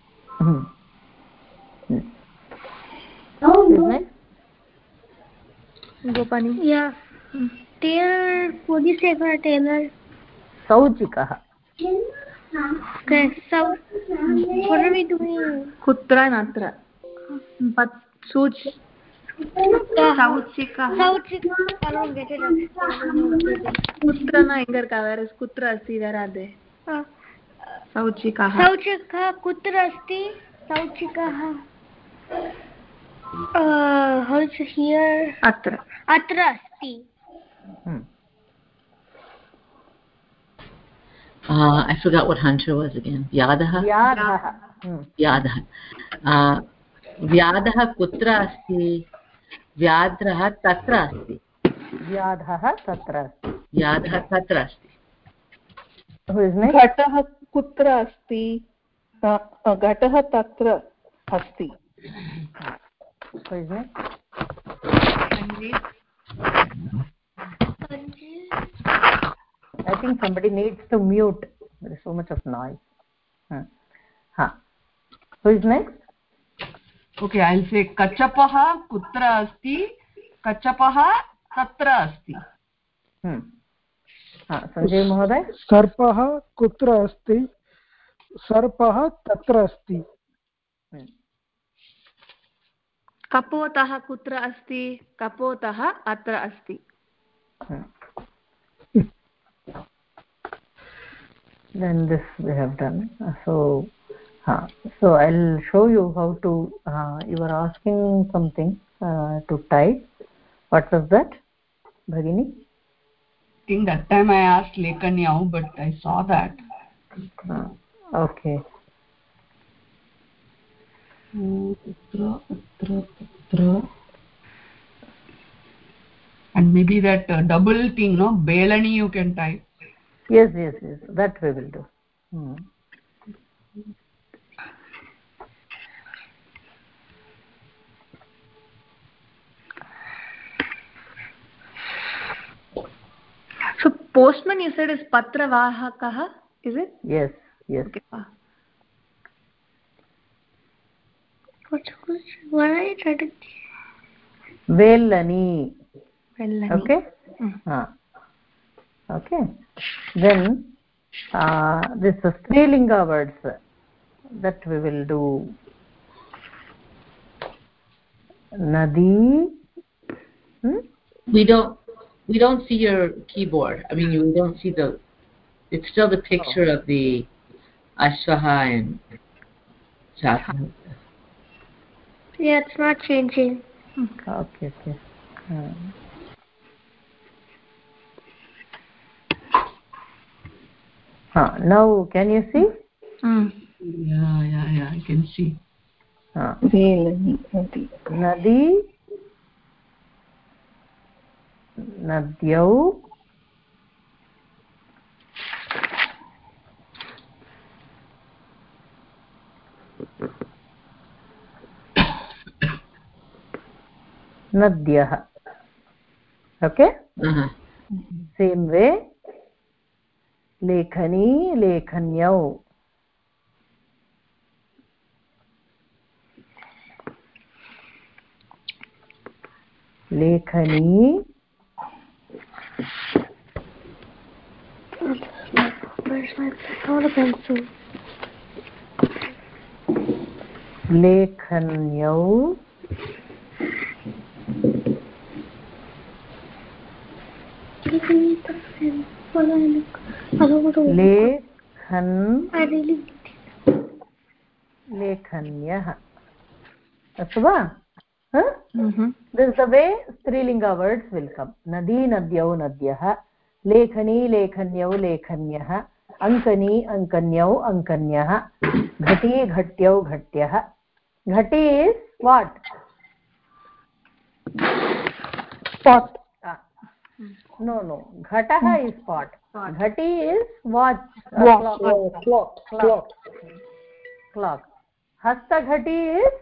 Gopani yeah tailor what do you say for a tailor सौचिकः okay so what are we doing कुत्र नत्र sauchika I don't get it kutra na ingar ka where is kutra asti where are they sauchika kutra asti sauchikah how is it here atra asti I forgot what hunter was again Yadaha व्याधः कुत्र अस्ति व्याघ्रः तत्र अस्ति घटः कुत्र अस्ति घटः तत्र अस्ति I think somebody needs to mute there is so much of noise who is next okay I'll say kachapah kutra asti kachapah tatra asti Sanjay महोदय सर्पः कुत्र अस्ति सर्पः तत्र अस्ति कपोतः कुत्र अस्ति कपोतः अत्र अस्ति then this we have done so I'll show you how to you were asking something to type what was that Bhagini I think that time I asked Lekanyau but I saw that okay and maybe that double thing no belani you can type yes that we will do so postman you said is patravahakah is it yes okay what are you trying to velani okay okay then this strilinga words that we will do nadi we don't see your keyboard I mean we don't see it's still the picture of the ashwaha and chaka yeah it's not changing okay now can you see yeah I can see nadi nadyau nadyah. Okay. Same way, lekhani lekhanyau. lekhani Where's my pencil? lekhanyau lekhan lekhanyah. Astu va? This is the way strilinga words will come. Nadi nadyau nadyah, lekhani lekhanyau lekhanyah, ankani ankanyau ankanyah, ghati ghatyau ghatyah. Ghati is what? Pot. No, ghataha is pot. Ghati is what? Clock. Hasta ghati is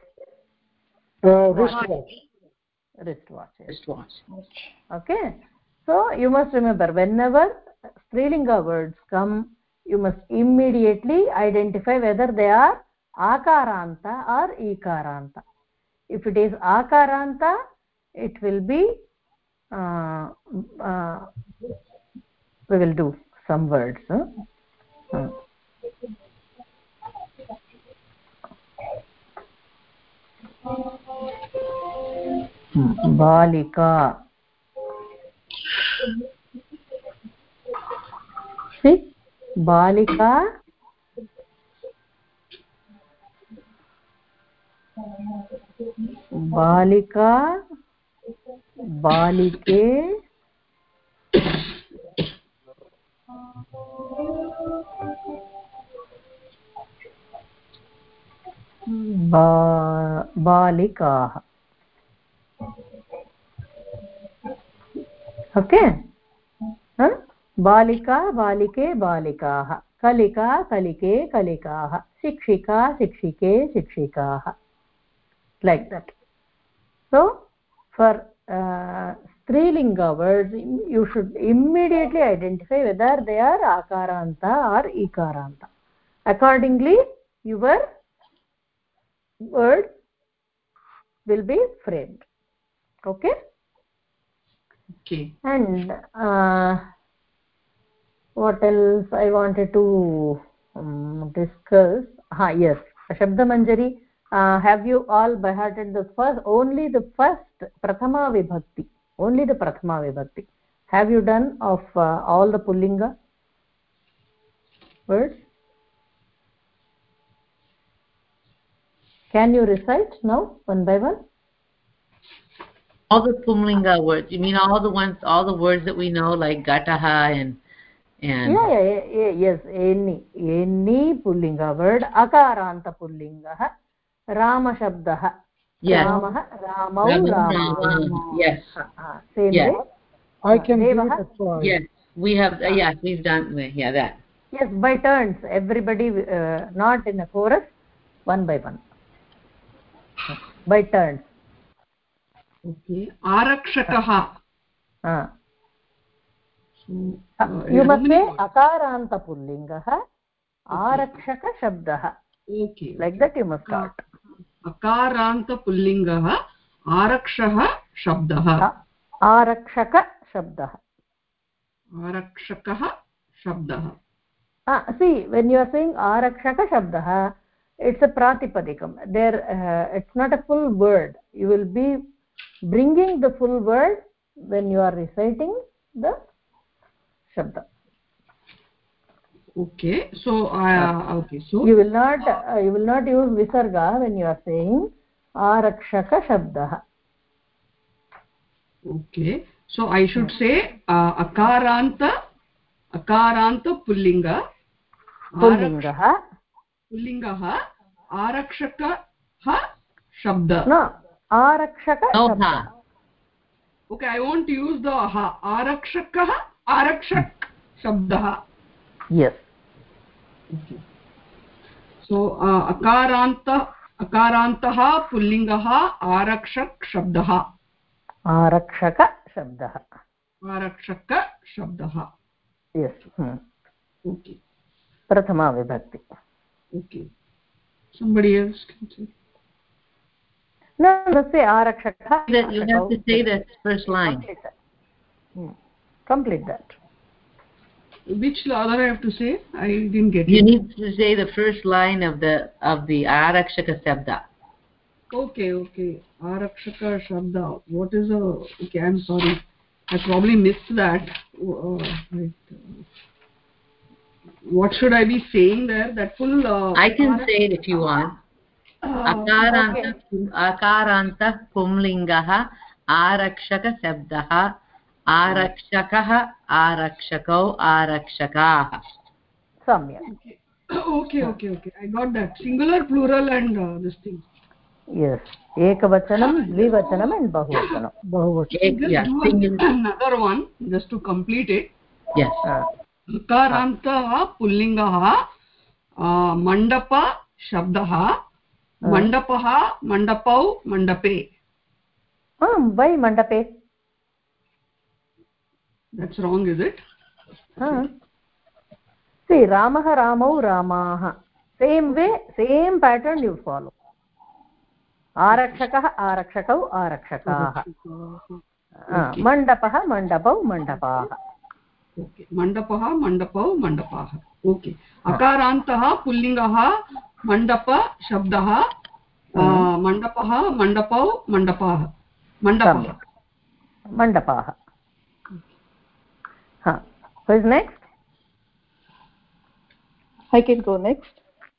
wristwatch. Okay, so you must remember, whenever strilinga words come, you must immediately identify whether they are akaranta or ikaranta. If it is akaranta, it will be we will do some words. balika. See, balika, balika, balike, balikaah. Okay. balika balike balikaah, kalika kalike kalikaah, shikshika shikshike shikshikaah, like that. So for strilinga words, you should immediately identify whether they are akaranta or ikaranta. Accordingly, your word will be framed. Okay. And what else I wanted to discuss? Yes, Shabda Manjari. Have you all by hearted the first prathama vibhakti? Only the prathama vibhakti. Have you done of all the pullinga words? Can you recite now one by one? All the pullinga words. You mean all the words that we know, like gataha and yes, any pullinga word. Akaranta pullingah, rama shabdah. Yes. Ramah, ramau, rama. Yes. Same way. I can give it a try. Yes, we have. Yes, we've done. Yeah, that. Yes, by turns. Everybody, not in a chorus. One by one. By turns. Okay. Arakshakaha. You must say akaranta pullingah, arakshaka shabdah. Okay. Like that you must start. Akaranta pullingah, arakshah shabdah. Arakshaka shabdah. Arakshakah shabdah. See, when you are saying arakshaka shabdah, it's a pratipadikam. There, it's not a full word. You will be bringing the full word when you are reciting the shabda. Okay. So, So you will not use visarga when you are saying arakshaka shabdah. Okay. So I should say akaranta pullinga. Pullingah. Pullingah arakshakah shabda. No, arakshaka shabda. okay, I won't use the ha. Arakshakah, arakshak shabdah. Yes. Okay. So akarantah pullingah arakshak shabdah. आरक्षक शब्दः. आरक्षक शब्दः. Yes. Okay. प्रथमा विभक्ति. Okay. Somebody else can say. No, let's say आरक्षकः. You have to say the first line. Complete that. Which other I have to say? I didn't get it. You need to say the first line of the arakshaka shabda. Okay. Arakshaka shabda. What is a... Okay, I'm sorry. I probably missed that. Right. What should I be saying there? That full... I can say it if you want. Akaranta pumlingaha arakshaka shabdaha arakshakah arakshakau arakshakaah. Samyak. Okay. I got that. Singular, plural and this thing. Yes. Ekavachanam, dvivachanam and bahuvachanam. Just do another one just to complete it. Yes. Akaranta pullingaha mandapa shabdaha mandapah mandapau mandape. Why mandape? That's wrong, is it? See, Ramah, Ramau, Ramaha. Same way, same pattern you follow. Arakshakah, Arakshakau, Arakshakaah. Mandapah, Mandapau, Mandapaah. Okay. Mandapah, Mandapau, Mandapaah. Okay. Akarantah pullingaha mandapa shabdaha mandapah mandapau mandapaah. Mandapaah. Who is next? I can go next.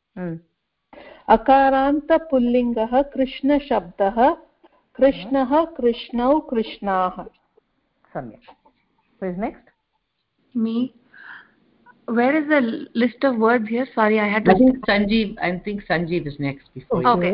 अकारान्त पुल्लिङ्गः कृष्ण शब्दः कृष्णः कृष्णौ कृष्णाः. सम्यक्. Who is next? Me. Where is the list of words here? Sorry, I had to... I think Sanjeev is next before you. Okay.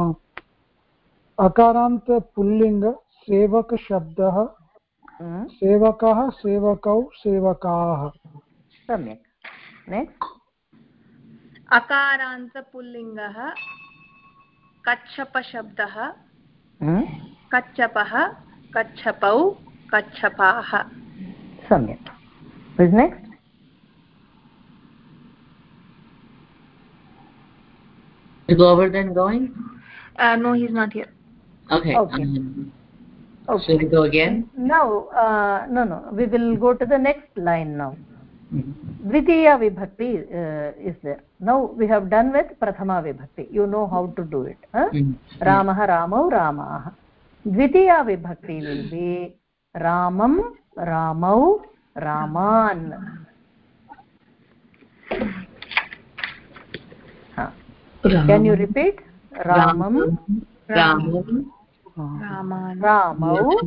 अकारान्त पुल्लिङ्ग सेवक शब्दः सेवकः सेवकौ सेवकाः. सम्यक्. Next. अकारान्त पुल्लिङ्गः कच्छप शब्दः कच्छपः कच्छपौ कच्छपाः. सम्यक्. Who is next? Is Govardhan going? No, he's not here. Okay. Okay. Should we go again? Now, no. We will go to the next line now. Dvitiya vibhakti is there. Now we have done with prathama vibhakti. You know how to do it. Ramah, Ramau, Ramaah. Dvitiya vibhakti will be Ramam, Ramau, Raman. Can you repeat? Ramam, Ramam, Ramau,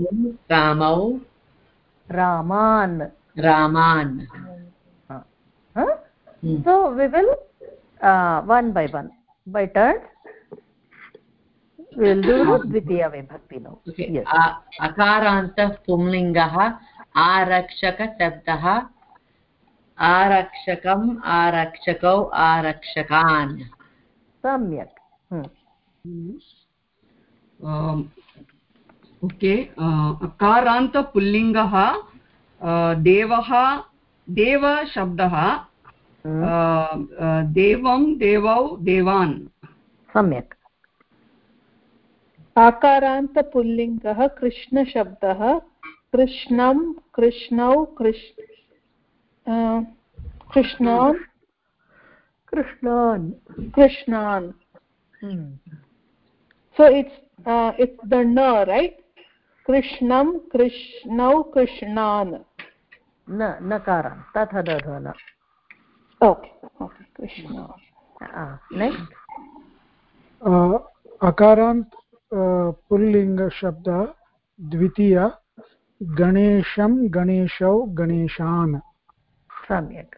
Raman. Raman. So we will one by one, by turns. We will do the dvitiya vibhakti now. Okay. Yes. Akaranta pumlingaha arakshaka shabdaha arakshakam arakshakau arakshakan. Samyak. Okay. Akaranta pullingaha devah deva shabdah devam devau devan. Samyak. आकारान्त पुल्लिङ्गः Krishna शब्दः कृष्णं कृष्णौ कृष्णान्. So it's the na, right? Krishnam krishnau krishnan. Nakaram. Tatha dadhana. Okay. Krishna. Next. अकारान्त पुल्लिङ्ग शब्दः द्वितीय गणेशं गणेशौ गणेशान्. सम्यक्.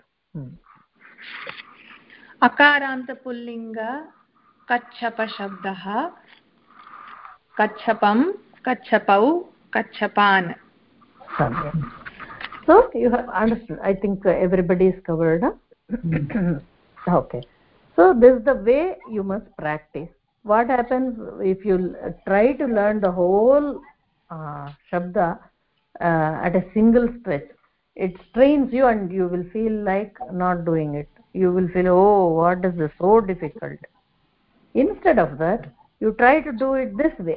अकारान्त पुल्लिङ्ग कच्छप शब्दः कच्छपं कच्छपौ Kachapan. So you have understood. I think everybody is covered. Huh? Okay. So this is the way you must practice. What happens if you try to learn the whole shabda at a single stretch? It strains you and you will feel like not doing it. You will feel, oh, what is this, so difficult. Instead of that, you try to do it this way.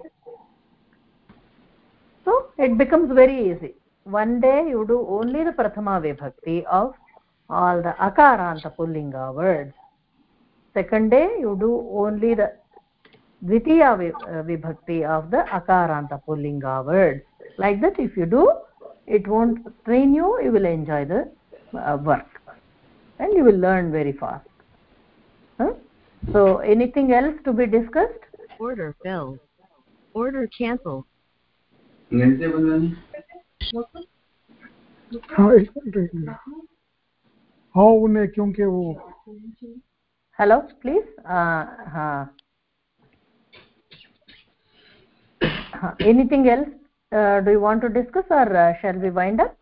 So it becomes very easy. One day you do only the prathama vibhakti of all the akaranta pullinga words. Second day you do only the dvitiya vibhakti of the akaranta pullinga words. Like that, if you do, it won't strain you. You will enjoy the work, and you will learn very fast. Huh? So, anything else to be discussed? Order filled. Order cancelled. Hello, please. Anything else do you want to discuss, or shall we wind up?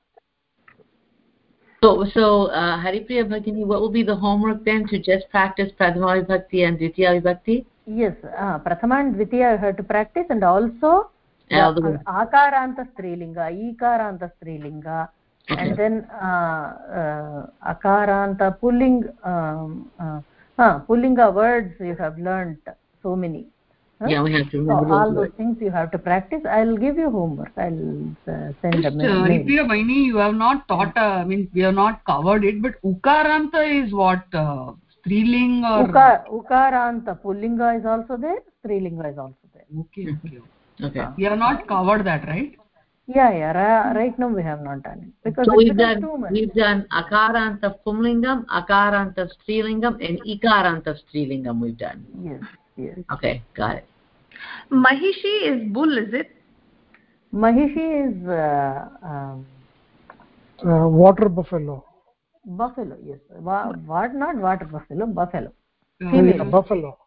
So Haripriya Bhagini, what will be the homework then, to just practice Prathama Vibhakti and Dvitiya Vibhakti? Yes, Prathama and Dvitiya you have to practice, and also Akaranta Strilinga, Ikaranta Strilinga, okay. And then Akaranta Pullinga words you have learnt so many. Huh? Yeah, we have to remember all those things you have to practice. I'll give you homework. I'll send a mail. Haripriya Bhagini, you have not taught, we have not covered it, but Ukaranta is what? Striling or? Ukaranta, Pullinga is also there, Strilinga is also there. Okay. We have not covered that, right? Yeah. Right now we have not done it. Because so we've done Akaranta Pumlingam, Akaranta Strilingam, and Ikaranta Strilingam we've done. Yes. Okay, got it. Mahishi is bull, is it? Mahishi is water buffalo. Buffalo, yes. What? Not water buffalo, buffalo. Female. Buffalo.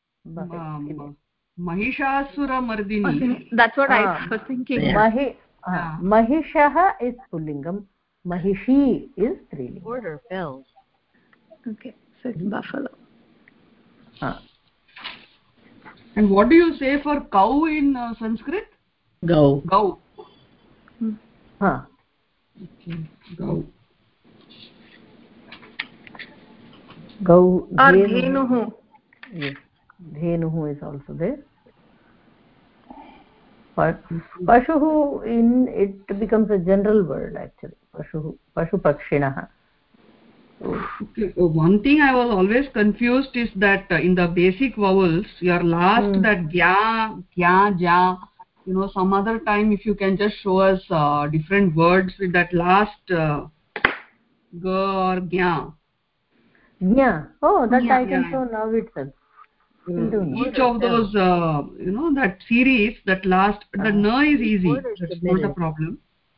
Mahishasura Mardini. That's what I was thinking. Mahishaha is Pullingam. Mahishi is Strilinga. Order filled. Okay, so it's buffalo. And what do you say for cow in Sanskrit? Go. Okay, go. Go. Or Dhenuhu. Yes, Dhenuhu is also there. Pashuhu, it becomes a general word actually. Pashuhu, Pashu Pakshinaha. Okay. One thing I was always confused is that in the basic vowels, your last that gya, kya, ja, some other time if you can just show us different words with that last ga or gya. Yeah. Oh, that I can show now itself. Each of those, that series, that last, the na is easy. That's not a problem.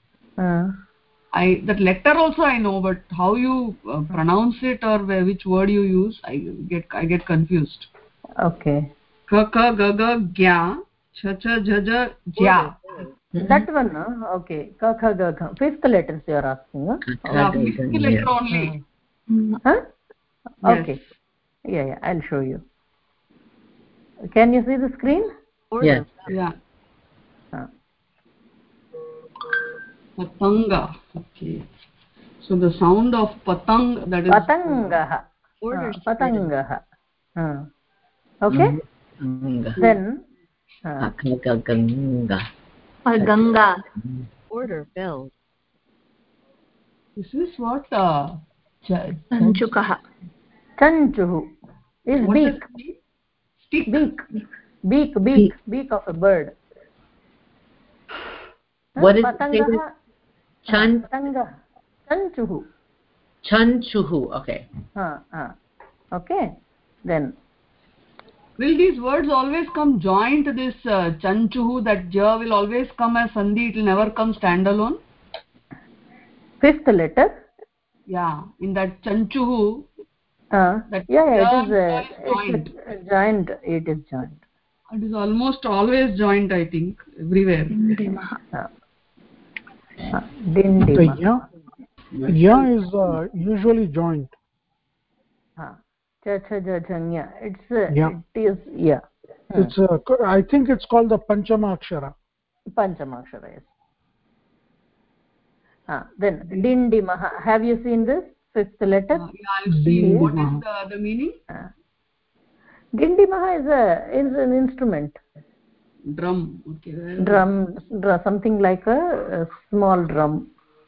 That letter also I know, but how you pronounce it or which word you use, I get confused. Okay. Ka ka ga ga gya, cha cha ja ja ja. That one, okay. Ka ka ga ga. Fifth letters you are asking, huh? Yeah, fifth letter only. Huh? Okay. Yes. Yeah, I'll show you. Can you see the screen? Yes. Yeah. Patanga. Okay. So the sound of patang, that is Patangaha. Patangaha. Okay. Then Ganga. Or Ganga. Order filled. This is what? Chanchukaha. Chanchuhu is beak. Stick. Beak of a bird. What is Patangaha? Chanchuhu. Chanchuhu. Okay. Okay. Then. Will these words always come joint? This chanchuhu, that ja will always come as sandhi. It will never come standalone. Fifth letter. Yeah, in that chanchuhu. It is joined. It is joined. It is almost always joined, I think, everywhere. Dindima. The ya is usually joined. Cha cha ja janya. It is yeah. It's I think it's called the Panchama Akshara. Panchama Akshara, yes. Then Dindimaha. Have you seen this fifth letter? Yeah, I've seen. What is the meaning? Dindimaha is an instrument. Drum. Okay. Drum, something like a small drum.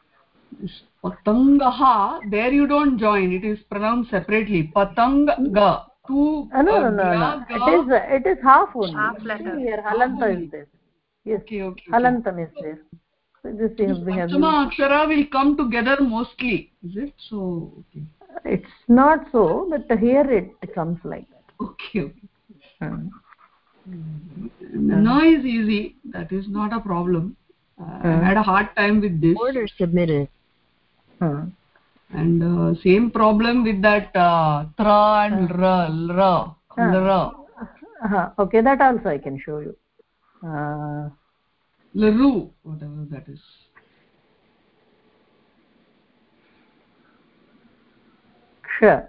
Patangaha. There you don't join. It is pronounced separately. Patanga. Two. No. It is half only. Half letter. See here, halanta is there. Yes. Okay. Halantam is there. So this we have. Panchama Akshara will come together mostly. Is it so? Okay. It's not so, but here it comes like that. Okay. No is easy. That is not a problem. I had a hard time with this. Order submitted. And same problem with that tra and ra. Okay, that also I can show you. Laru, whatever that is. Ksha.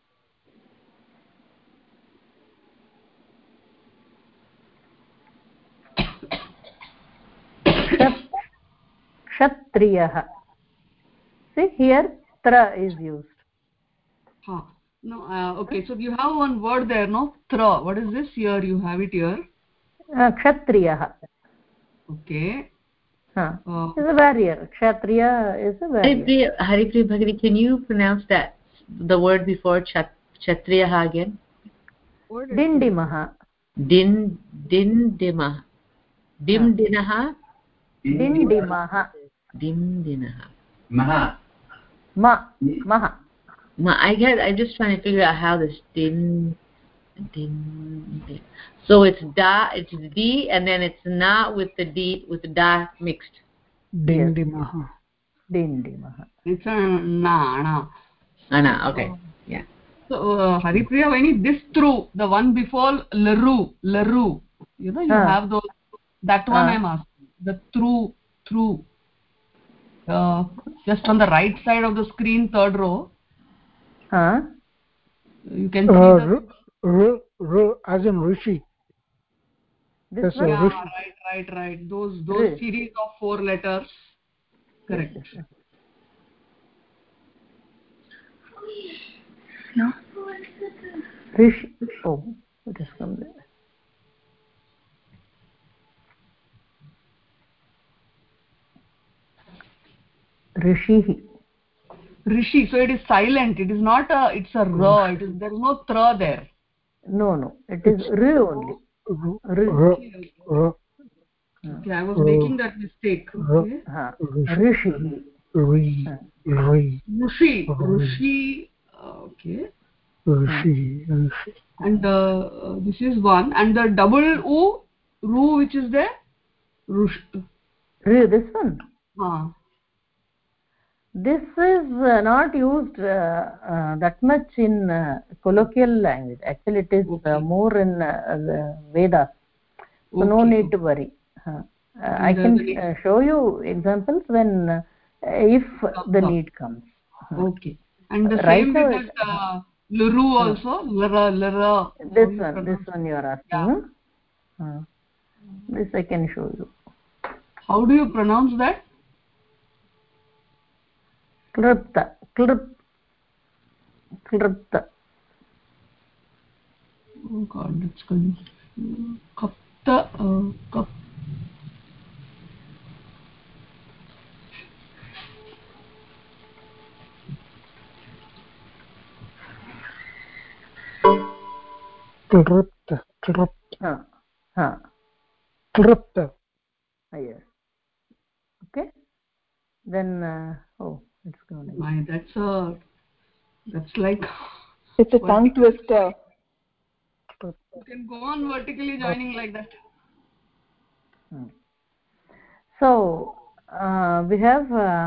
Kshatriyah. See here, tra is used. No, okay, so you have one word there, no? Tra. What is this here? You have it here. Kshatriyah. Okay. Is a barrier. Kshatriya is a barrier. Haripriya Bhagini, can you pronounce that, the word before Kshatriyaha again? Dindimaha. Dindimaha. Dimdinaha. Dindimaha. Dimdinaha. Maha. I'm just trying to figure out how this so it's D and then it's na with the D with the da mixed. Dindimaha. It's a na. Ana, okay. Yeah. So Haripriya, when is this through? The one before laru. You know, you have those. That one I'm asking. The through. Just on the right side of the screen, third row. You can see the as in Rishi. This one? Yeah, right. Those series of 4 letters. Correct. No. Rishi. Oh, it has come there. Rishi, so it is silent. It is not it's a ra. There is no tra there. No. It is ri only. Okay, I was making that mistake. Okay. Rishi. Rushi. Okay. Rishi. And this is one. And the double ru, which is there? This one. This is not used that much in colloquial language. Actually, it is more in the Vedas. So no need to worry. I can show you examples when if the need comes. Okay. And the same with that Luru also. Lara. This one you are asking. This I can show you. How do you pronounce that? Klipta. Oh God, that's good. Kapta. Klipta. Yes. Okay. Then it's gone. That's like it's a tongue twister. You can go on vertically joining like that. So we have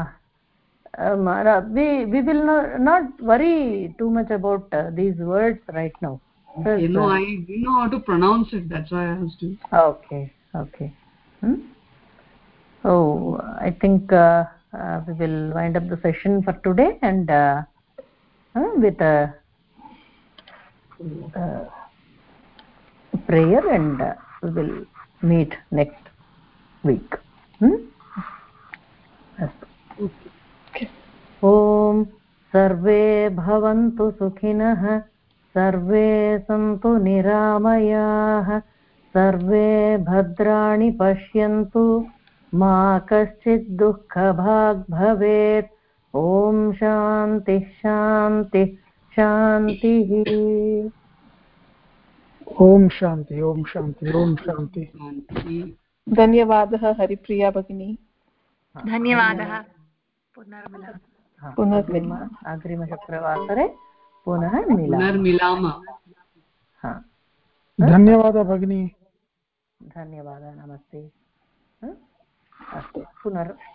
we will not worry too much about these words right now. Okay, no, I didn't know how to pronounce it. That's why I asked you. Okay. So I think we will wind up the session for today, and with a prayer, and we will meet next week. ॐ सर्वे भवन्तु सुखिनः, सर्वे सन्तु निरामयाः, सर्वे भद्राणि पश्यन्तु, मा कश्चित् दुःखभाग् भवेत्. ॐ शान्तिः शान्तिः शान्तिः. ॐ शान्ति ॐ शान्ति ॐ शान्ति. धन्यवादः हरिप्रिया भगिनी. धन्यवादः. पुनर्मिलामः अग्रिमशुक्रवासरे पुनः मिलामः. धन्यवादः भगिनी. धन्यवादः. नमस्ते. अस्तु पुनर्